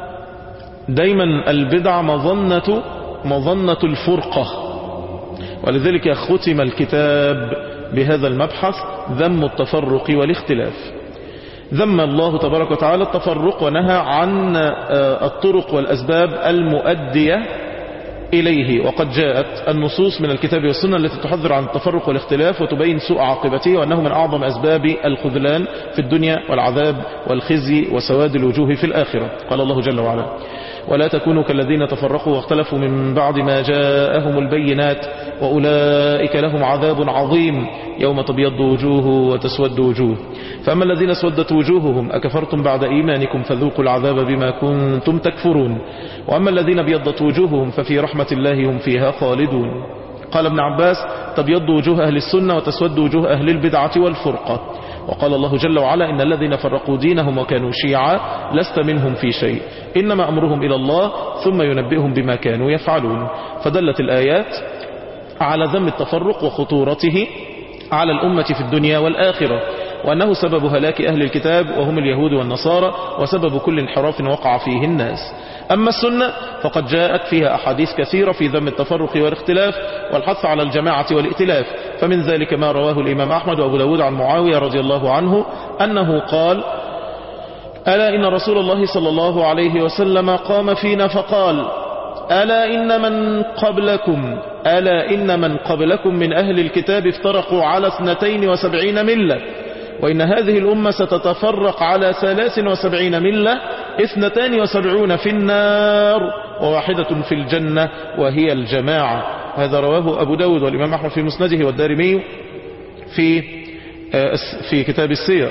دايما البدع مظنة مظنة الفرقة، ولذلك ختم الكتاب بهذا المبحث: ذم التفرق والاختلاف. ذم الله تبارك وتعالى التفرق ونهى عن الطرق والأسباب المؤدية إليه، وقد جاءت النصوص من الكتاب والسنة التي تحذر عن التفرق والاختلاف وتبين سوء عاقبته، وأنه من أعظم أسباب الخذلان في الدنيا والعذاب والخزي وسواد الوجوه في الآخرة. قال الله جل وعلا: ولا تكونوا كالذين تفرقوا واختلفوا من بعد ما جاءهم البينات وأولئك لهم عذاب عظيم يوم تبيض وجوه وتسود وجوه. فأما الذين اسودت وجوههم أكفرتم بعد إيمانكم فذوقوا العذاب بما كنتم تكفرون، وأما الذين ابيضت وجوههم ففي رحمة الله هم فيها خالدون. قال ابن عباس: تبيض وجوه أهل السنة وتسود وجوه أهل البدعة والفرقة. وقال الله جل وعلا: إن الذين فرقوا دينهم وكانوا شيعا لست منهم في شيء إنما أمرهم إلى الله ثم ينبئهم بما كانوا يفعلون. فدلت الآيات على ذم التفرق وخطورته على الأمة في الدنيا والآخرة، وأنه سبب هلاك أهل الكتاب وهم اليهود والنصارى، وسبب كل انحراف وقع فيه الناس. أما السنة فقد جاءت فيها أحاديث كثيرة في ذم التفرق والاختلاف والحث على الجماعة والائتلاف. فمن ذلك ما رواه الإمام أحمد وأبو داود عن معاوية رضي الله عنه أنه قال: ألا إن رسول الله صلى الله عليه وسلم قام فينا فقال: ألا إن من قبلكم ألا إن من قبلكم من أهل الكتاب افترقوا على اثنتين وسبعين ملة، وإن هذه الأمة ستتفرق على ثلاث وسبعين ملة، اثنتان وسبعون في النار وواحدة في الجنة وهي الجماعة. هذا رواه أبو داود والإمام أحمد في مسنده والدارمي في في كتاب السير،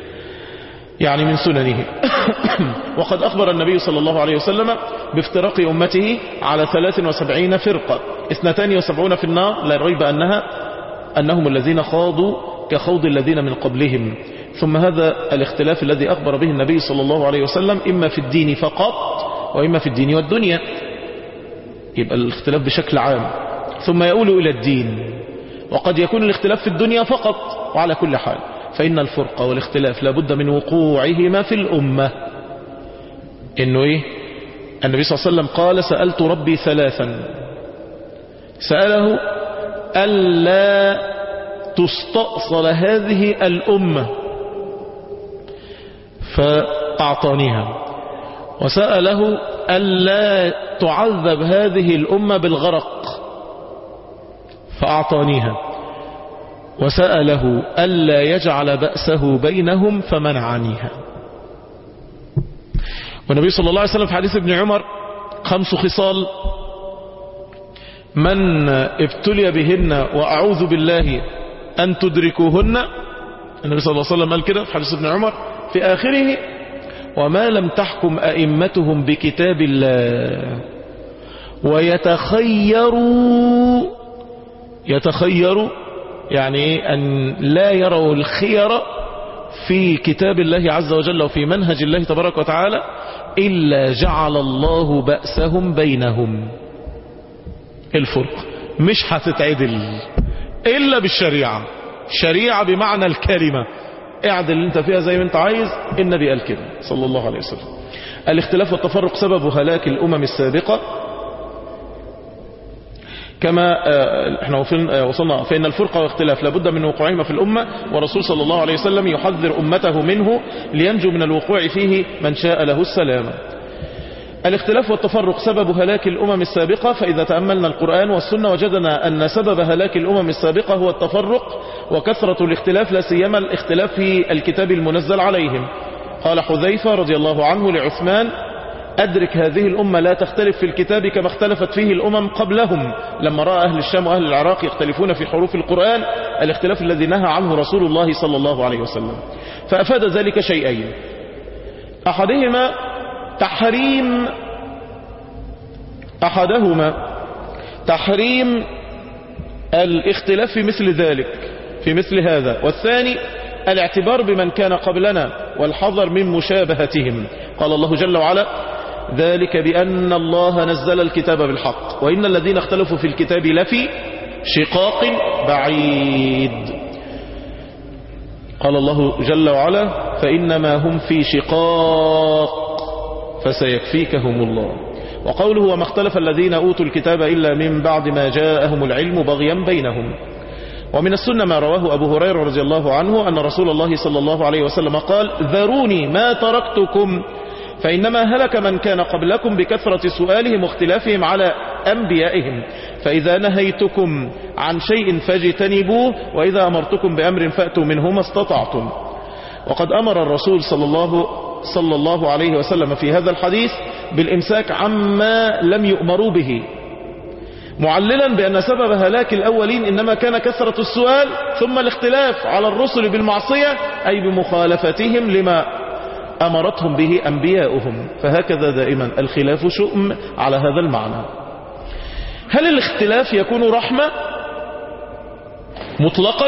يعني من سننه. وقد أخبر النبي صلى الله عليه وسلم بافتراق أمته على ثلاث وسبعين فرقة، اثنتان وسبعون في النار لا ريب أنها أنهم الذين خاضوا كخوض الذين من قبلهم. ثم هذا الاختلاف الذي أخبر به النبي صلى الله عليه وسلم إما في الدين فقط وإما في الدين والدنيا، يبقى الاختلاف بشكل عام ثم يؤول إلى الدين. وقد يكون الاختلاف في الدنيا فقط. وعلى كل حال فإن الفرقة والاختلاف لابد من وقوعهما في الأمة. إنه إيه؟ النبي صلى الله عليه وسلم قال: سألت ربي ثلاثا، سأله ألا تستأصل هذه الأمة فأعطانيها، وسأله ألا تعذب هذه الأمة بالغرق فأعطانيها، وسأله ألا يجعل بأسه بينهم فمنعنيها. والنبي صلى الله عليه وسلم في حديث ابن عمر: خمس خصال من ابتلي بهن وأعوذ بالله أن تدركوهن. النبي صلى الله عليه وسلم قال كده في حديث ابن عمر في آخره: وما لم تحكم أئمتهم بكتاب الله ويتخيروا. يتخيروا يعني أن لا يروا الخير في كتاب الله عز وجل وفي منهج الله تبارك وتعالى إلا جعل الله بأسهم بينهم. الفرق مش هتتعدل إلا بالشريعة. شريعة بمعنى الكلمة، اعدل اللي انت فيها زي ما انت عايز. النبي قال كده صلى الله عليه وسلم. الاختلاف والتفرق سبب هلاك الأمم السابقة، كما احنا وصلنا فإن الفرقة والاختلاف لابد من وقوعهما في الأمة، ورسول صلى الله عليه وسلم يحذر أمته منه لينجو من الوقوع فيه من شاء له السلامة. الاختلاف والتفرق سبب هلاك الأمم السابقة، فإذا تأملنا القرآن والسنة وجدنا أن سبب هلاك الأمم السابقة هو التفرق وكثرة الاختلاف، لا سيما الاختلاف في الكتاب المنزل عليهم. قال حذيفة رضي الله عنه لعثمان: أدرك هذه الأمة لا تختلف في الكتاب كما اختلفت فيه الأمم قبلهم، لما رأى أهل الشام وأهل العراق يختلفون في حروف القرآن، الاختلاف الذي نهى عنه رسول الله صلى الله عليه وسلم. فأفاد ذلك شيئين: أحدهما تحريم أحدهما تحريم الاختلاف في مثل ذلك في مثل هذا، والثاني الاعتبار بمن كان قبلنا والحذر من مشابهتهم. قال الله جل وعلا: ذلك بأن الله نزل الكتاب بالحق وإن الذين اختلفوا في الكتاب لفي شقاق بعيد. قال الله جل وعلا: فإنما هم في شقاق فسيكفيكهم الله. وقوله: وما اختلف الذين أوتوا الكتاب إلا من بعد ما جاءهم العلم بغيا بينهم. ومن السنة ما رواه أبو هريرة رضي الله عنه أن رسول الله صلى الله عليه وسلم قال: ذروني ما تركتكم فإنما هلك من كان قبلكم بكثرة سؤالهم واختلافهم على أنبيائهم، فإذا نهيتكم عن شيء فاجتنبوه وإذا أمرتكم بأمر فأتوا منه ما استطعتم. وقد أمر الرسول صلى الله صلى الله عليه وسلم في هذا الحديث بالإمساك عما لم يؤمروا به، معللا بأن سبب هلاك الأولين إنما كان كثرة السؤال ثم الاختلاف على الرسل بالمعصية، أي بمخالفتهم لما أمرتهم به أنبياؤهم. فهكذا دائما الخلاف شؤم على هذا المعنى. هل الاختلاف يكون رحمة مطلقا؟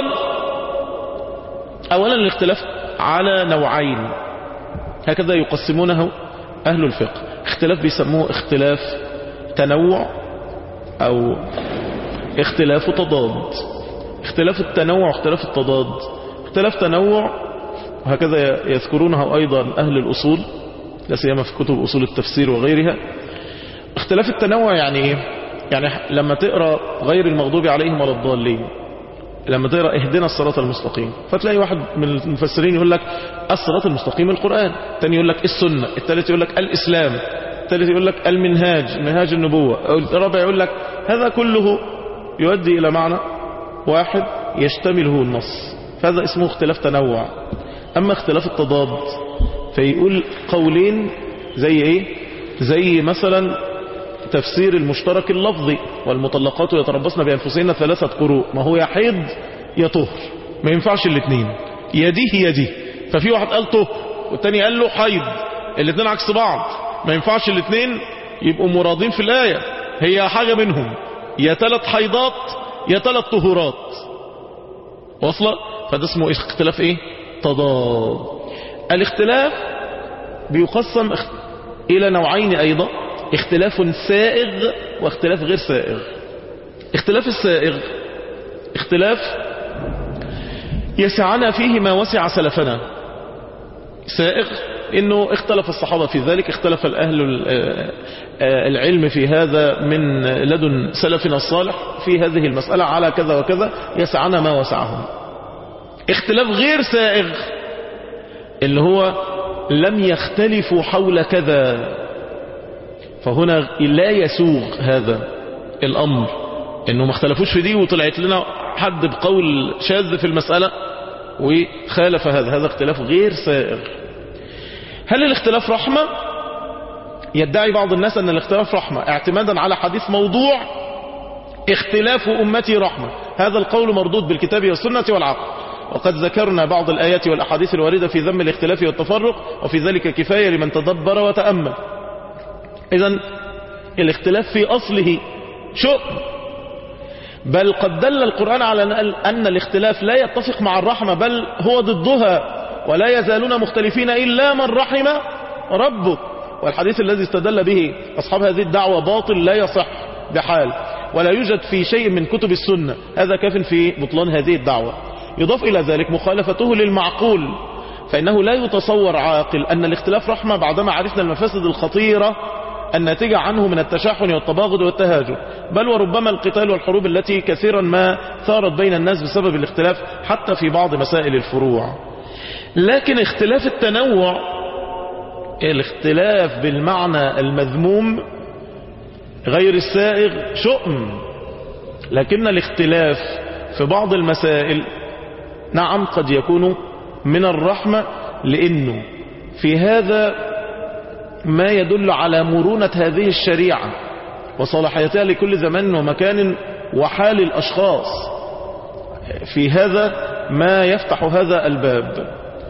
أولا الاختلاف على نوعين، هكذا يقسمونه أهل الفقه. اختلاف بيسموه اختلاف تنوع أو اختلاف تضاد. اختلاف التنوع واختلاف التضاد. اختلاف تنوع وهكذا يذكرونه أيضا أهل الأصول، لا سيما في كتب أصول التفسير وغيرها. اختلاف التنوع يعني ايه؟ يعني لما تقرأ غير المغضوب عليهم ولا الضالين، لما تقرأ اهدنا الصراط المستقيم، فتلاقي واحد من المفسرين يقول لك الصراط المستقيم القرآن، الثاني يقول لك السنة، الثالث يقول لك الإسلام، الثالث يقول لك المنهاج منهاج النبوة، الرابع يقول لك. هذا كله يؤدي إلى معنى واحد يشتمله النص، فهذا اسمه اختلاف تنوع. أما اختلاف التضاد فيقول قولين زي ايه؟ زي مثلا تفسير المشترك اللفظي: والمطلقات يتربصن بأنفسهن ثلاثة قروء. ما هو يا حيض يا طهر، ما ينفعش الاثنين، يا دي هي دي. ففي واحد قال طهر والتاني قال له حيض، الاثنين عكس بعض، ما ينفعش الاثنين يبقوا مرادين في الآية، هي حاجة منهم، يا ثلاث حيضات يا ثلاث طهورات. واصلة؟ فده اسمه اختلاف ايه؟ تضاد. الاختلاف بيقسم الى نوعين ايضا: اختلاف سائغ واختلاف غير سائغ. اختلاف السائغ اختلاف يسعنا فيه ما وسع سلفنا. سائغ انه اختلف الصحابة في ذلك، اختلف الاهل العلم في هذا من لدن سلفنا الصالح في هذه المسألة على كذا وكذا، يسعنا ما وسعهم. اختلاف غير سائغ اللي هو لم يختلفوا حول كذا، فهنا لا يسوغ هذا الأمر، انه ما اختلفوش في دي وطلعت لنا حد بقول شاذ في المسألة وخالف هذا، هذا اختلاف غير سائغ. هل الاختلاف رحمة؟ يدعي بعض الناس ان الاختلاف رحمة اعتمادا على حديث موضوع اختلاف أمتي رحمة، هذا القول مردود بالكتاب والسنة والعقل. وقد ذكرنا بعض الآيات والأحاديث الواردة في ذم الاختلاف والتفرق، وفي ذلك كفاية لمن تدبر وتأمل. إذن الاختلاف في أصله شؤم، بل قد دل القرآن على أن الاختلاف لا يتفق مع الرحمة، بل هو ضدها، ولا يزالون مختلفين إلا من رحم ربك. والحديث الذي استدل به أصحاب هذه الدعوة باطل لا يصح بحال، ولا يوجد في شيء من كتب السنة، هذا كاف في بطلان هذه الدعوة. يضاف إلى ذلك مخالفته للمعقول، فإنه لا يتصور عاقل أن الاختلاف رحمة بعدما عرفنا المفاسد الخطيرة الناتجة عنه من التشاحن والتباغض والتهاجر، بل وربما القتال والحروب التي كثيرا ما ثارت بين الناس بسبب الاختلاف حتى في بعض مسائل الفروع. لكن اختلاف التنوع، الاختلاف بالمعنى المذموم غير السائغ شؤم، لكن الاختلاف في بعض المسائل نعم قد يكون من الرحمة، لأنه في هذا ما يدل على مرونة هذه الشريعة وصلاحيتها لكل زمان ومكان وحال الأشخاص، في هذا ما يفتح هذا الباب.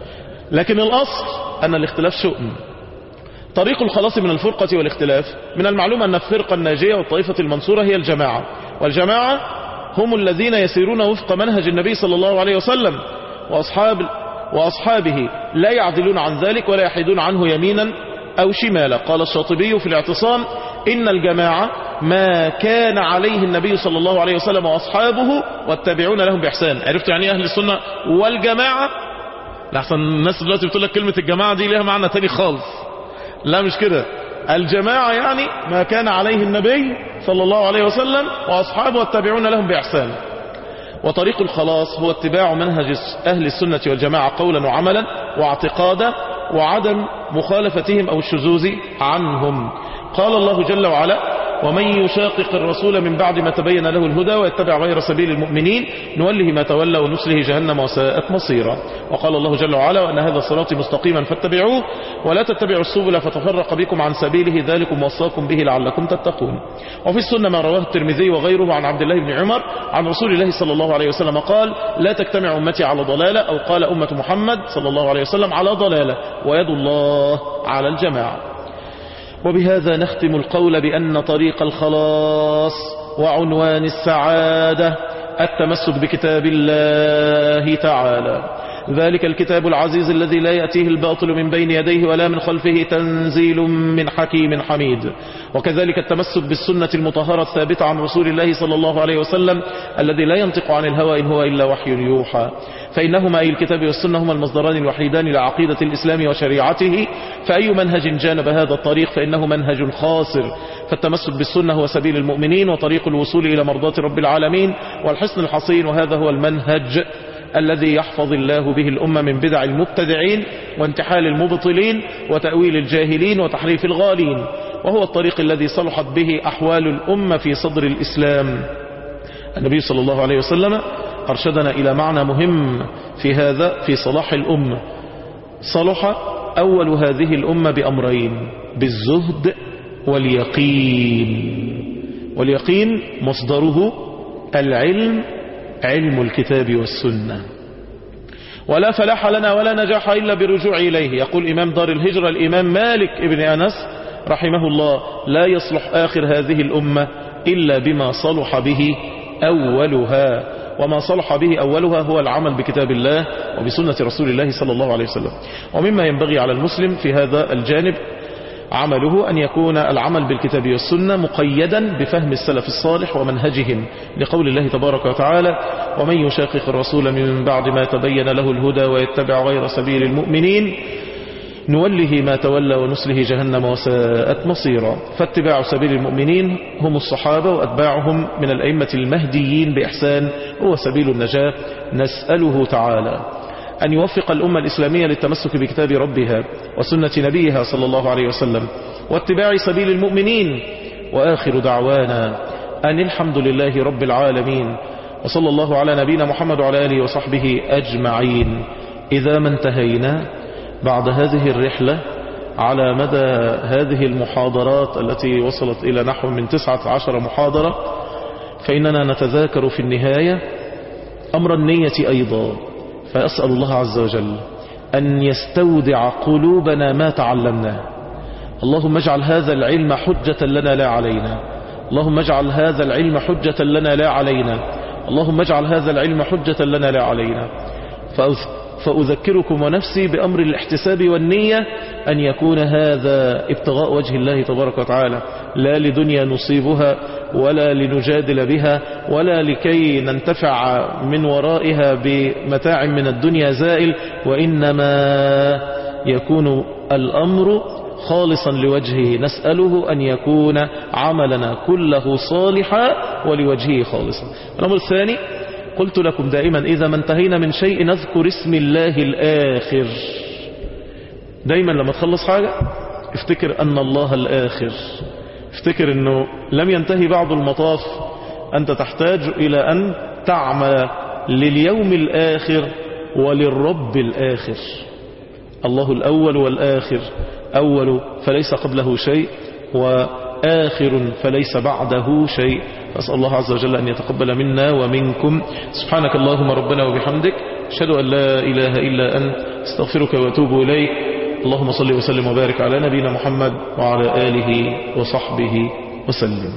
لكن الأصل أن الاختلاف شؤم. طريق الخلاص من الفرقة والاختلاف، من المعلوم أن الفرقة الناجية والطائفة المنصورة هي الجماعة، والجماعة هم الذين يسيرون وفق منهج النبي صلى الله عليه وسلم، وأصحاب وأصحابه لا يعدلون عن ذلك ولا يحيدون عنه يمينا أو شمالا. قال الشاطبي في الاعتصام: إن الجماعة ما كان عليه النبي صلى الله عليه وسلم وأصحابه والتابعون لهم بإحسان. عرفت يعني إيه أهل السنة والجماعة؟ لحسن الناس دلوقتي بتقول لك كلمة الجماعة دي لها معنى تاني خالص. لا مش كده، الجماعة يعني ما كان عليه النبي صلى الله عليه وسلم وأصحابه والتابعون لهم بإحسان. وطريق الخلاص هو اتباع منهج أهل السنة والجماعة قولا وعملا واعتقادا، وعدم مخالفتهم أو الشذوذ عنهم. قال الله جل وعلا: ومن يشاقق الرسول من بعد ما تبين له الهدى ويتبع غير سبيل المؤمنين نوله ما تولى ونصله جهنم وساءت مصيرا. وقال الله جل وعلا: وأن هذا صراطي مستقيما فاتبعوه ولا تتبعوا السبل فتفرق بكم عن سبيله ذلكم وصاكم به لعلكم تتقون. وفي السنة ما رواه الترمذي وغيره عن عبد الله بن عمر عن رسول الله صلى الله عليه وسلم قال: لا تجتمع أمتي على ضلالة، أو قال أمة محمد صلى الله عليه وسلم على ضلالة، ويد الله على الجماعة. وبهذا نختم القول بأن طريق الخلاص وعنوان السعادة التمسك بكتاب الله تعالى، ذلك الكتاب العزيز الذي لا يأتيه الباطل من بين يديه ولا من خلفه، تنزيل من حكيم حميد. وكذلك التمسك بالسنة المطهرة الثابتة عن رسول الله صلى الله عليه وسلم الذي لا ينطق عن الهوى إن هو إلا وحي يوحى، فإنهما أي الكتاب والسنة هما المصدران الوحيدان لعقيدة الإسلام وشريعته، فأي منهج جانب هذا الطريق فإنه منهج خاسر. فالتمسك بالسنة هو سبيل المؤمنين وطريق الوصول إلى مرضاة رب العالمين والحصن الحصين، وهذا هو المنهج الذي يحفظ الله به الأمة من بدع المبتدعين وانتحال المبطلين وتأويل الجاهلين وتحريف الغالين، وهو الطريق الذي صلحت به أحوال الأمة في صدر الإسلام. النبي صلى الله عليه وسلم أرشدنا إلى معنى مهم في هذا في صلاح الأمة. صلح أول هذه الأمة بأمرين: بالزهد واليقين. واليقين مصدره العلم، علم الكتاب والسنة. ولا فلاح لنا ولا نجاح إلا برجوع إليه. يقول إمام دار الهجرة الإمام مالك ابن أنس رحمه الله: لا يصلح آخر هذه الأمة إلا بما صلح به أولها، وما صلح به أولها هو العمل بكتاب الله وبسنة رسول الله صلى الله عليه وسلم. ومما ينبغي على المسلم في هذا الجانب عمله أن يكون العمل بالكتاب والسنة مقيدا بفهم السلف الصالح ومنهجهم، لقول الله تبارك وتعالى: ومن يشاقق الرسول من بعد ما تبين له الهدى ويتبع غير سبيل المؤمنين نوله ما تولى ونصله جهنم وساءت مصيرا. فاتباع سبيل المؤمنين هم الصحابة وأتباعهم من الأئمة المهديين بإحسان هو سبيل النجاة. نسأله تعالى أن يوفق الأمة الإسلامية للتمسك بكتاب ربها وسنة نبيها صلى الله عليه وسلم واتباع سبيل المؤمنين. وآخر دعوانا أن الحمد لله رب العالمين، وصلى الله على نبينا محمد وعلى آله وصحبه أجمعين. إذا ما انتهينا بعد هذه الرحلة على مدى هذه المحاضرات التي وصلت إلى نحو من تسعة عشر محاضرة فإننا نتذاكر في النهاية أمر النية أيضا. فأسأل الله عز وجل أن يستودع قلوبنا ما تعلمناه. اللهم اجعل هذا العلم حجة لنا لا علينا. اللهم اجعل هذا العلم حجة لنا لا علينا. اللهم اجعل هذا العلم حجة لنا لا علينا. فأذكركم ونفسي بأمر الاحتساب والنية أن يكون هذا ابتغاء وجه الله تبارك وتعالى، لا لدنيا نصيبها ولا لنجادل بها ولا لكي ننتفع من ورائها بمتاع من الدنيا زائل، وإنما يكون الأمر خالصا لوجهه. نسأله أن يكون عملنا كله صالحا ولوجهه خالصا. الأمر الثاني، قلت لكم دائما إذا ما انتهينا من شيء نذكر اسم الله الآخر. دايما لما تخلص حاجة افتكر أن الله الآخر، افتكر أنه لم ينتهي بعض المطاف، أنت تحتاج إلى أن تعمل لليوم الآخر وللرب الآخر. الله الأول والآخر، أول فليس قبله شيء، وآخر فليس بعده شيء. أسأل الله عز وجل أن يتقبل منا ومنكم. سبحانك اللهم ربنا وبحمدك، أشهد أن لا إله إلا أنت، استغفرك وأتوب إليك. اللهم صل وسلم وبارك على نبينا محمد وعلى آله وصحبه وسلم.